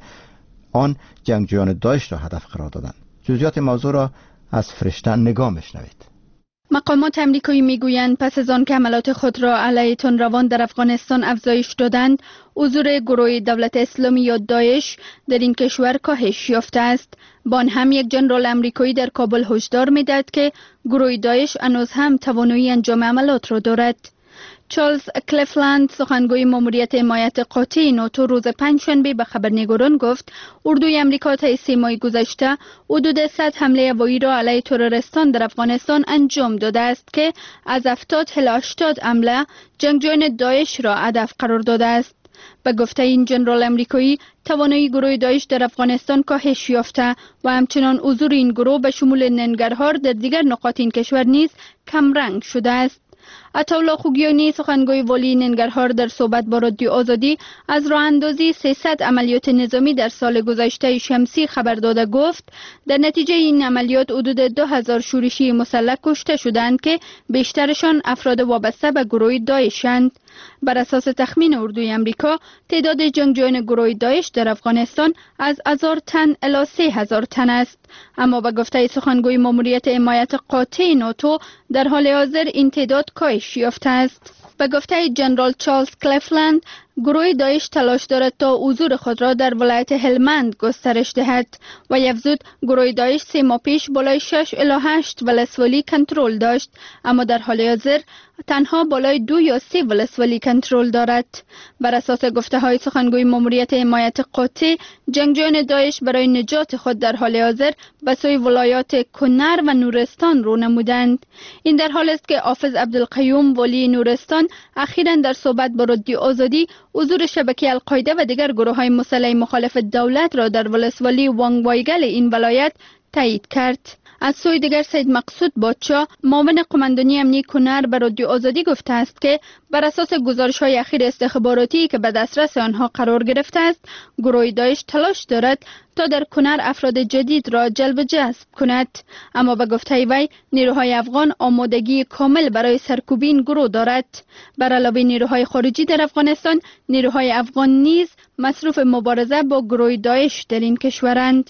آن جنگجویان داعش را هدف قرار دادند. جزئیات موضوع را از فرشته نگاه میشنوید. مقامات امریکایی میگویند پس از آن که حملات خود را علیه تندروان در افغانستان افزایش دادند، حضور گروه دولت اسلامی یا داعش در این کشور کاهش یافته است. با آن هم یک جنرال امریکایی در کابل هشدار میداد که گروه داعش هنوز هم توانایی انجام عملیات را دارد. چارلز کلیفلند سخنگوی ماموریت حمایت قاطع ناتو روز پنجشنبه به خبرنگاران گفت اردوی امریکا طی سه ماه گذشته حدود صد حمله هوایی را علیه تروریستان در افغانستان انجام داده است که از هفتاد الی هشتاد حمله جنگجویان داعش را هدف قرار داده است. به گفته این جنرال امریکایی توانایی گروه داعش در افغانستان کاهش یافته و همچنان حضور این گروه به شمول ننگرهار در دیگر نقاط این کشور نیز کمرنگ شده است. عطاالله خوگیانی سخنگوی والی ننگرهار در صحبت با رادیو آزادی از راه اندازی سیصد عملیات نظامی در سال گذشته شمسی خبر داده گفت در نتیجه این عملیات حدود دو هزار شورشی مسلح کشته شدند که بیشترشان افراد وابسته به گروه داعشند. بر اساس تخمین اردوی امریکا تعداد جنگجویان گروه داعش در افغانستان از هزار تن الی سه هزار تن است، اما به گفته سخنگوی ماموریت حمایت قاطع ناتو در حال حاضر این تعداد کاهش یافته است. به گفته جنرال چارلز کلیفلند گروه داعش تلاش دارد تا حضور خود را در ولایت هلمند گسترش دهد و افزود گروه داعش سه ماه پیش بالای شش الی هشت ولسوالی کنترل داشت، اما در حال حاضر تنها بالای دو یا سه ولسوالی کنترل دارد. بر اساس گفته های سخنگوی ماموریت حمایت قاطع جنگجویان داعش برای نجات خود در حال حاضر به سوی ولایات کنر و نورستان رو نمودند. این در حال است که حافظ عبدالقیوم والی نورستان اخیراً در صحبت با رادیو آزادی حضور شبکه القاعده و دیگر گروه های مسلح مخالف دولت را در ولسوالی وانگ وایگل این ولایت تایید کرد. از سوی دیگر سید مقصود بادشاه معاون قماندانی امنیتی کنر به رادیو آزادی گفته است که بر اساس گزارش‌های اخیر استخباراتی که به دسترس آنها قرار گرفته است گروه داعش تلاش دارد تا در کنر افراد جدید را جلب جذب کند، اما به گفته وی نیروهای افغان آمادگی کامل برای سرکوب این گروه دارد. بر علاوه نیروهای خارجی در افغانستان نیروهای افغان نیز مصروف مبارزه با گروه داعش در این کشورند.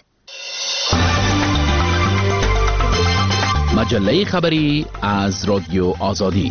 مجله خبری از رادیو آزادی.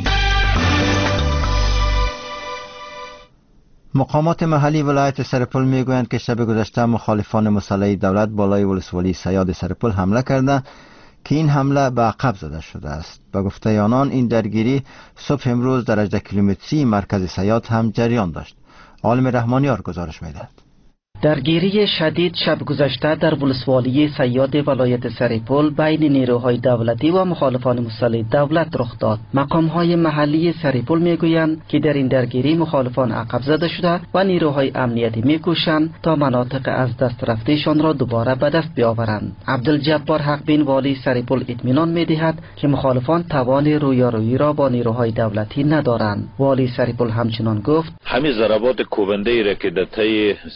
مقامات محلی ولایت سرپل میگویند که شب گذشته مخالفان مسلح دولت بالای ولسوالی سیاد سرپل حمله کرده که این حمله به عقب زده شده است. به گفته آنان این درگیری صبح امروز در هجده کیلومتری مرکز سیاد هم جریان داشت. عالم رحمانیار گزارش میدهد. درگیری شدید شب گذشته در ولسوالی سیاد ولایت سرپل بین نیروهای دولتی و مخالفان مسلح دولت رخ داد. مقام‌های محلی سرپل میگویند که در این درگیری مخالفان عقب زده شده و نیروهای امنیتی میکوشند تا مناطق از دست رفتهشان را دوباره به دست بیاورند. عبدالجبار حقبین والی سرپل اطمینان میدهد که مخالفان توان رویارویی را با نیروهای دولتی ندارند. والی سرپل همچنان گفت همین ضربات کوبنده ای را که در طی سیزده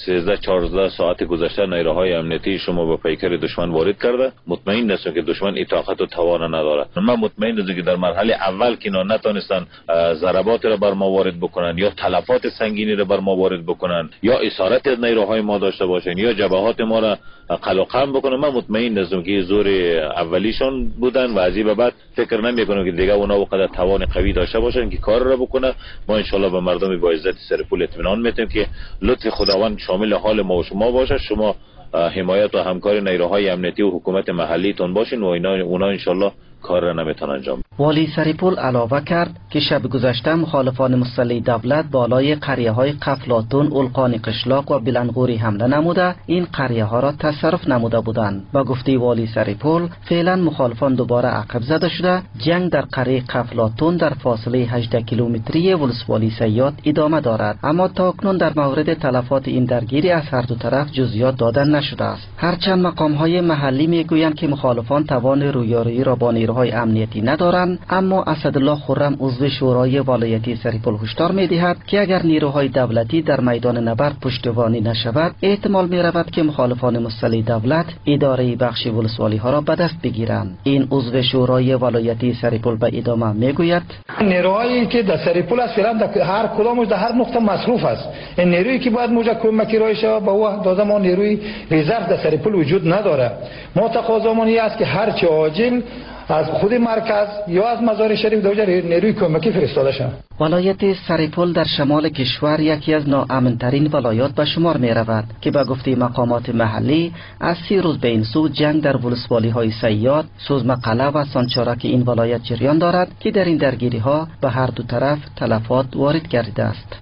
چهارده ساعت گذشته نیروهای امنیتی شما به پیکر دشمن وارد کرده. مطمئن هستم که دشمن این طاقت و توان نداره. من مطمئن هستم که در مرحله اول که اینا نتونستن ضربات را بر ما وارد بکنن یا تلفات سنگینی را بر ما وارد بکنن یا اسارت از نیروهای ما داشته باشن یا جبهات ما را قلقم بکنن، من مطمئن هستم که زور اولیشون بودن و از این به بعد فکر نمیکنم که دیگه اونا وقت توان قوی داشته باشن که کار را بکنه. ما ان شاء الله به مردم با عزت سرپول اطمینان میدیم که لطف خداوند شامل حال ما و شما باشه. شما حمایت و همکاری نیروهای امنیتی و حکومت محلیتون باشین و اینا اونا ان شاء الله کار را نمیتونن انجام. والی سریپول علاوه کرد که شب گذشته مخالفان مسلح دولت بالای قریه های قفلاتون، اولقان قشلاق و بلندغوری حمله نموده این قریه ها را تصرف نموده بودند. با گفته والی سریپول فعلا مخالفان دوباره عقب زده شده. جنگ در قریه قفلاتون در فاصله هجده کیلومتری ولسوالی سیاد ادامه دارد، اما تاکنون در مورد تلفات این درگیری از هر دو طرف جزئیات داده نشده است. هرچند مقام های محلی میگویند که مخالفان توان رویارویی را با نیروهای امنیتی ندارند، اما اسدالله خرم عضو شورای ولایتی سریپول هشدار می‌دهد که اگر نیروهای دولتی در میدان نبرد پشتیبانی نشود احتمال می‌رود که مخالفان مسلح دولت اداره بخش ولسوالی ها را به دست بگیرند. این عضو شورای ولایتی سریپول به ادامه میگوید نیروهایی که در سریپول است فعلا در هر کدامش در هر نقطه مصروف است. این نیرویی که باید موجه کمکی رای شود به او اندازه ما نیروی رزرو در سریپول وجود نداره. ما تقاضامون است که هر چه عاجل از خود مرکز یا از مزار شریف دوجه نیروی کمکی فرستاده شد. ولایت سریپول در شمال کشور یکی از ناامن‌ترین ولایات به شمار می رود که به گفته مقامات محلی از سی روز به این سو جنگ در ولسوالی های سیاد، سوزمقله و سانچارک این ولایت جریان دارد که در این درگیری ها به هر دو طرف تلفات وارد گردیده است.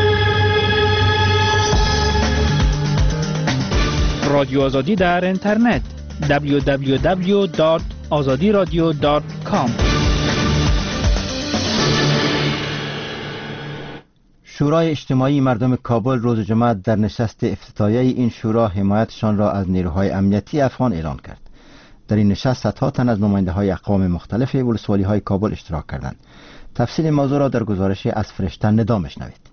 رادیو آزادی در اینترنت دبلیو دبلیو دبلیو دات آزادی رادیو دات کام. شورای اجتماعی مردم کابل روز جمعه در نشست افتتاحیه این شورا حمایتشان را از نیروهای امنیتی افغان اعلان کرد. در این نشست صدها تن از نماینده های اقوام مختلف ولسوالی های کابل اشتراک کردند. تفصیل موضوع را در گزارش از فرشته ندا میشنوید.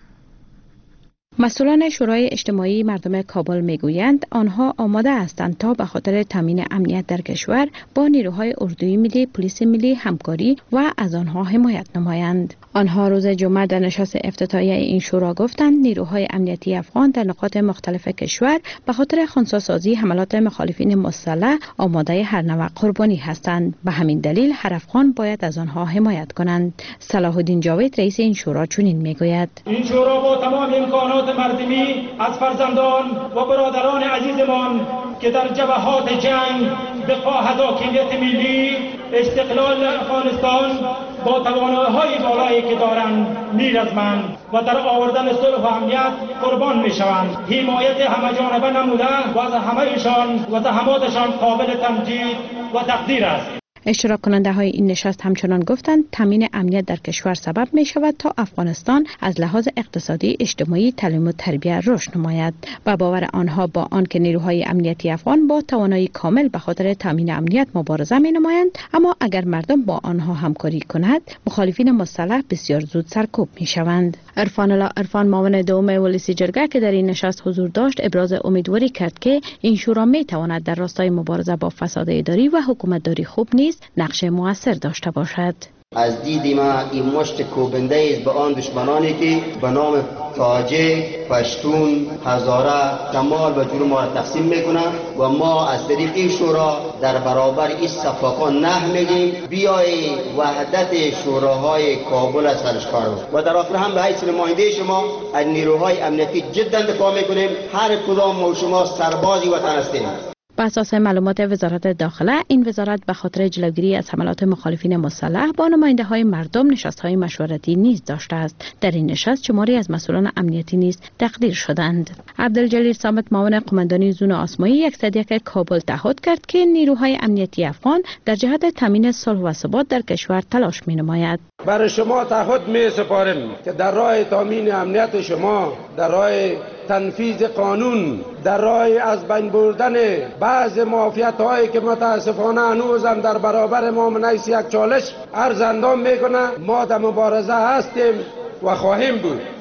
مسئولان شورای اجتماعی مردم کابل میگویند آنها آماده هستند تا به خاطر تامین امنیت در کشور با نیروهای اردوی ملی، پلیس ملی همکاری و از آنها حمایت نمایند. آنها روز جمعه در نشست افتتاحیه این شورا گفتند نیروهای امنیتی افغان در نقاط مختلف کشور به خاطر خنثی‌سازی حملات مخالفین مسلح آماده هر نوع قربانی هستند. به همین دلیل هر افغان باید از آنها حمایت کنند. صلاح الدین جاوید رئیس این شورا چنین میگوید: این شورا با تمام امکانات مردمی از فرزندان و برادران عزیزمان که در جبهات جنگ دفاع از حاکمیت ملی، استقلال افغانستان با توانایی‌های بالایی که دارند می‌رزمند و در آوردن صلح و امنیت قربان می‌شوند. حمایت همه‌جانبه نموده و از همه‌شان و زحماتشان قابل تمجید و تقدیر است. اشتراک کننده های این نشست همچنان گفتند تامین امنیت در کشور سبب می شود تا افغانستان از لحاظ اقتصادی، اجتماعی، تعلیم و تربیت رشد نماید. با باور آنها با آنکه نیروهای امنیتی افغان با توانایی کامل به خاطر تامین امنیت مبارزه می نمایند، اما اگر مردم با آنها همکاری کند مخالفین مسلح بسیار زود سرکوب می شوند. عرفان الله عرفان معاون دوم ولسی جرگه که در این نشست حضور داشت ابراز امیدواری کرد که این شورا می تواند در راستای مبارزه با فساد اداری و حکومتداری خوب نیز نقش موثر داشته باشد. از دید ما این مشت کوبنده است به آن دشمنانی که به نام تاجک، پشتون، هزاره، شمال و جنوب ما را تقسیم میکنند و ما از طریق این شورا در برابر این صفاقان نه میگیم بیای وحدت شوراهای کابل از سرش کار و در آخر هم به حیث نماینده شما از نیروهای امنیتی جدا دفاع میکنیم. هر کدام ما شما سربازی وطن هستیم. بر اساس معلومات وزارت داخله، این وزارت به خاطر جلوگیری از حملات مخالفین مسلح با نماینده های مردم نشست های مشورتی نیز داشته است. در این نشست شماری از مسئولان امنیتی نیز تقدیر شدند. عبدالجلیل صامت معاون قماندانی زون آسمایی یک صدیق کابل تعهد کرد که نیروهای امنیتی افغان در جهت تامین صلح و ثبات در کشور تلاش می نماید. برای شما تعهد می سپارم که در راه تامین امنیت شما، در راه تنفیذ قانون، در راه از بین بردن بعض معافیت هایی که متاسفانه هنوزم در برابر ما من یک چالش عرض اندام میکنه، ما در مبارزه هستیم و خواهیم بود.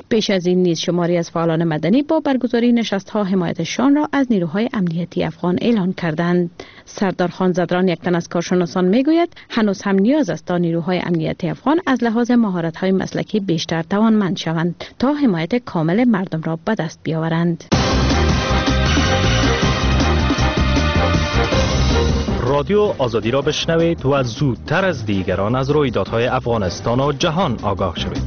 پیش از این نیز شماری از فعالان مدنی با برگزاری نشست‌ها حمایتشان را از نیروهای امنیتی افغان اعلان کردند. سردار خان زدران، یک تن از کارشناسان میگوید هنوز هم نیاز است تا نیروهای امنیتی افغان از لحاظ مهارت‌های مسلکی بیشتر توانمند شوند تا حمایت کامل مردم را به دست بیاورند. رادیو آزادی را بشنوید و زودتر از دیگران از رویدادهای افغانستان و جهان آگاه شوید.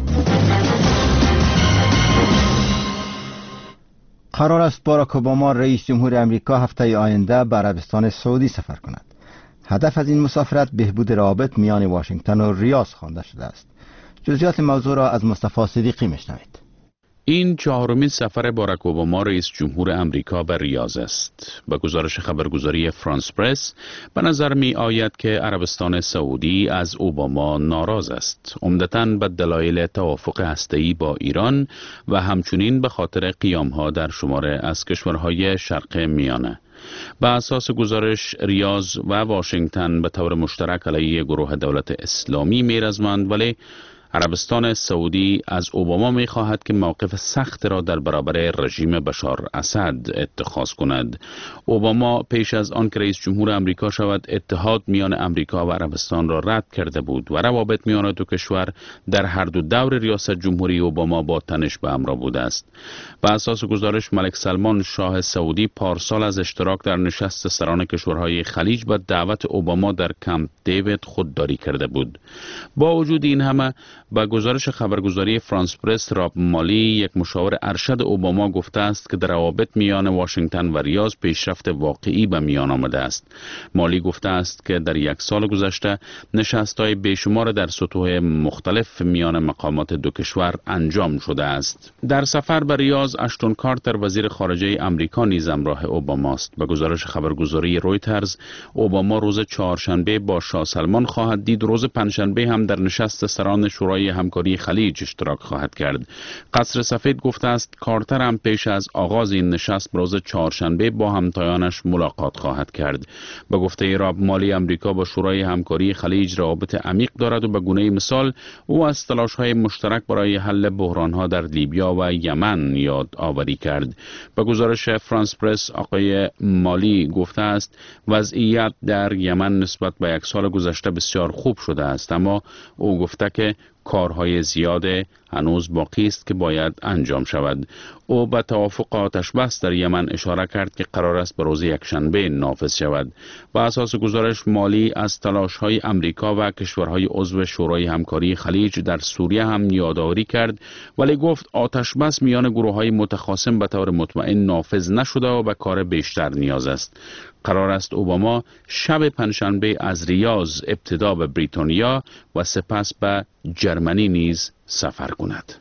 قرار است باراک اوباما رئیس جمهور امریکا هفته آینده به عربستان سعودی سفر کند. هدف از این مسافرت بهبود روابط میان واشنگتن و ریاض خوانده شده است. جزئیات موضوع را از مصطفی صدیقی میشنوید. این چهارمین سفر باراک اوباما رئیس جمهور امریکا به ریاض است. به گزارش خبرگزاری فرانس پرس به نظر می آید که عربستان سعودی از اوباما ناراض است، عمدتاً به دلایل توافق هسته‌ای با ایران و همچنین به خاطر قیام‌ها در شماره از کشورهای شرق میانه. به اساس گزارش ریاض و واشنگتن به طور مشترک علیه گروه دولت اسلامی می‌رزمند، ولی عربستان سعودی از اوباما می خواهد که موقف سخت را در برابر رژیم بشار اسد اتخاذ کند. اوباما پیش از آن که رئیس جمهور امریکا شود اتحاد میان امریکا و عربستان را رد کرده بود و روابط میان دو کشور در هر دو دور ریاست جمهوری اوباما با تنش به همراه بوده است. به اساس گزارش ملک سلمان شاه سعودی پارسال از اشتراک در نشست سران کشورهای خلیج به دعوت اوباما در کمپ دیوید خودداری کرده بود. با وجود این همه با گزارش خبرگزاری فرانس پرس، راب مالی یک مشاور ارشد اوباما گفته است که در روابط میان واشنگتن و ریاض پیشرفت واقعی به میان آمده است. مالی گفته است که در یک سال گذشته نشست‌های بیشمار در سطوح مختلف میان مقامات دو کشور انجام شده است. در سفر به ریاض اشتون کارتر وزیر خارجه امریکا نیز همراه اوباما است. به گزارش خبرگزاری رویترز، اوباما روز چهارشنبه با شاه سلمان خواهد دید، روز پنجشنبه هم در نشست سران شورای همکاری خلیج اشتراک خواهد کرد. قصر سفید گفته است کارتر هم پیش از آغاز این نشست روز چهارشنبه با همتایانش ملاقات خواهد کرد. به گفته راب مالی، امریکا با شورای همکاری خلیج روابط عمیق دارد و به گونه مثال او از تلاش‌های مشترک برای حل بحران‌ها در لیبیا و یمن یاد آوری کرد. به گزارش فرانس پرس، آقای مالی گفته است وضعیت در یمن نسبت به یک سال گذشته بسیار خوب شده است، اما او گفته که کارهای زیاد هنوز باقی است که باید انجام شود. او به توافق آتش بس در یمن اشاره کرد که قرار است به روز یکشنبه نافذ شود. به اساس گزارش مالی از تلاش‌های امریکا و کشورهای عضو شورای همکاری خلیج در سوریه هم یادآوری کرد، ولی گفت آتش بس میان گروه‌های متخاصم به طور مطمئن نافذ نشده و به کار بیشتر نیاز است. قرار است اوباما شب پنجشنبه از ریاض ابتدا به بریتانیا و سپس به جرمنی نیز سفر کند.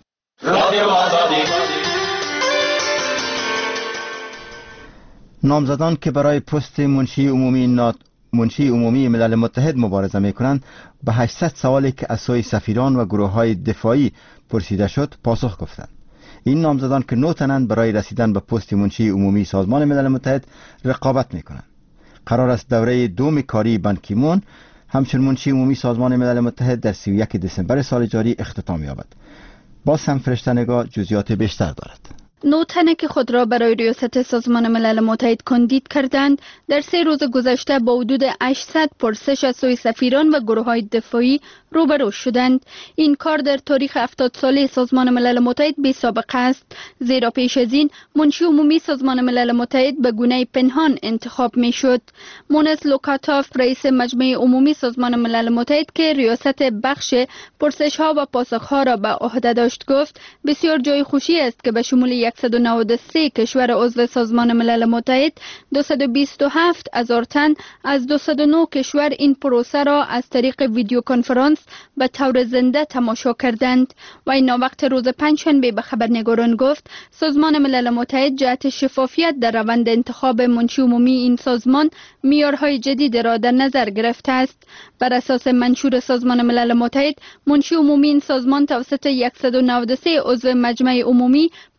نامزدان که برای پست منشی عمومی نات منشی عمومی ملل متحد مبارزه می کنند به هشتصد سوالی که از سوی سفیران و گروه‌های دفاعی پرسیده شد پاسخ گفتند. این نامزدان که نه تنند برای رسیدن به پست منشی عمومی سازمان ملل متحد رقابت می کنند. قرار است دوره دوم کاری بان کی مون همچون منشی عمومی سازمان ملل متحد در سی و یک دسامبر سال جاری اختتام یابد. باز هم فرشته‌نگار جزئیات بیشتر دارد. نه تنه که خود را برای ریاست سازمان ملل متحد کاندید کردند در سه روز گذشته با حدود هشتصد پرسش از سوی سفیران و گروه‌های دفاعی روبرو شدند. این کار در تاریخ هفتاد ساله سازمان ملل متحد بی سابقه است، زیرا پیش از این منشی عمومی سازمان ملل متحد به گونه پنهان انتخاب می شد. مونس لوکاتاف، رئیس مجمع عمومی سازمان ملل متحد که ریاست بخش پرسش ها و پاسخ ها را به عهده داشت، گفت بسیار جای خوشی است که به شمول صد و نود و سه کشور عضو سازمان ملل متحد دویست و بیست و هفت هزار تن از دویست و نه کشور این پروسه را از طریق ویدیو کنفرانس به طور زنده تماشا کردند. و این وقت روز پنجشنبه به خبرنگاران گفت سازمان ملل متحد جهت شفافیت در روند انتخاب منشی عمومی این سازمان معیارهای جدید را در نظر گرفته است. بر اساس منشور سازمان ملل متحد، منشی عمومی این سازمان توسط صد و نود و سه عضو مجمع عمومی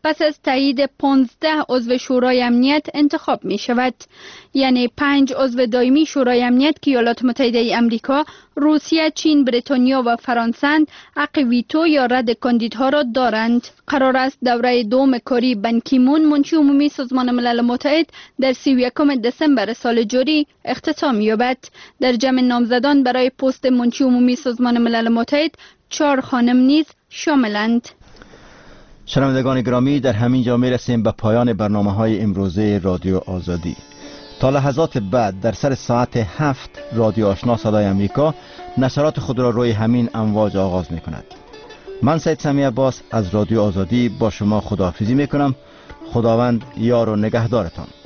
پس از تایید پانزده عضو شورای امنیت انتخاب می شود. یعنی پنج عضو دائمی شورای امنیت که ایالات متحده امریکا، روسیه، چین، بریتانیا و فرانسه حق ویتو یا رد کاندیدها را دارند. قرار است دوره دوم کاری بن کی مون، منشی عمومی سازمان ملل متحد، در سی و یکم دسامبر سال جاری اختتام یابد. در جمع نامزدان برای پست منشی عمومی سازمان ملل متحد چهار خانم نیز شاملند. شنوندگان گرامی، در همین جا میرسیم به پایان برنامه‌های امروزه رادیو آزادی. تا لحظات بعد در سر ساعت هفت رادیو آشنا صدای امریکا نشرات خود را روی همین امواج آغاز می کند. من سید سمی عباس از رادیو آزادی با شما خداحافظی می کنم. خداوند یار و نگهدارتان.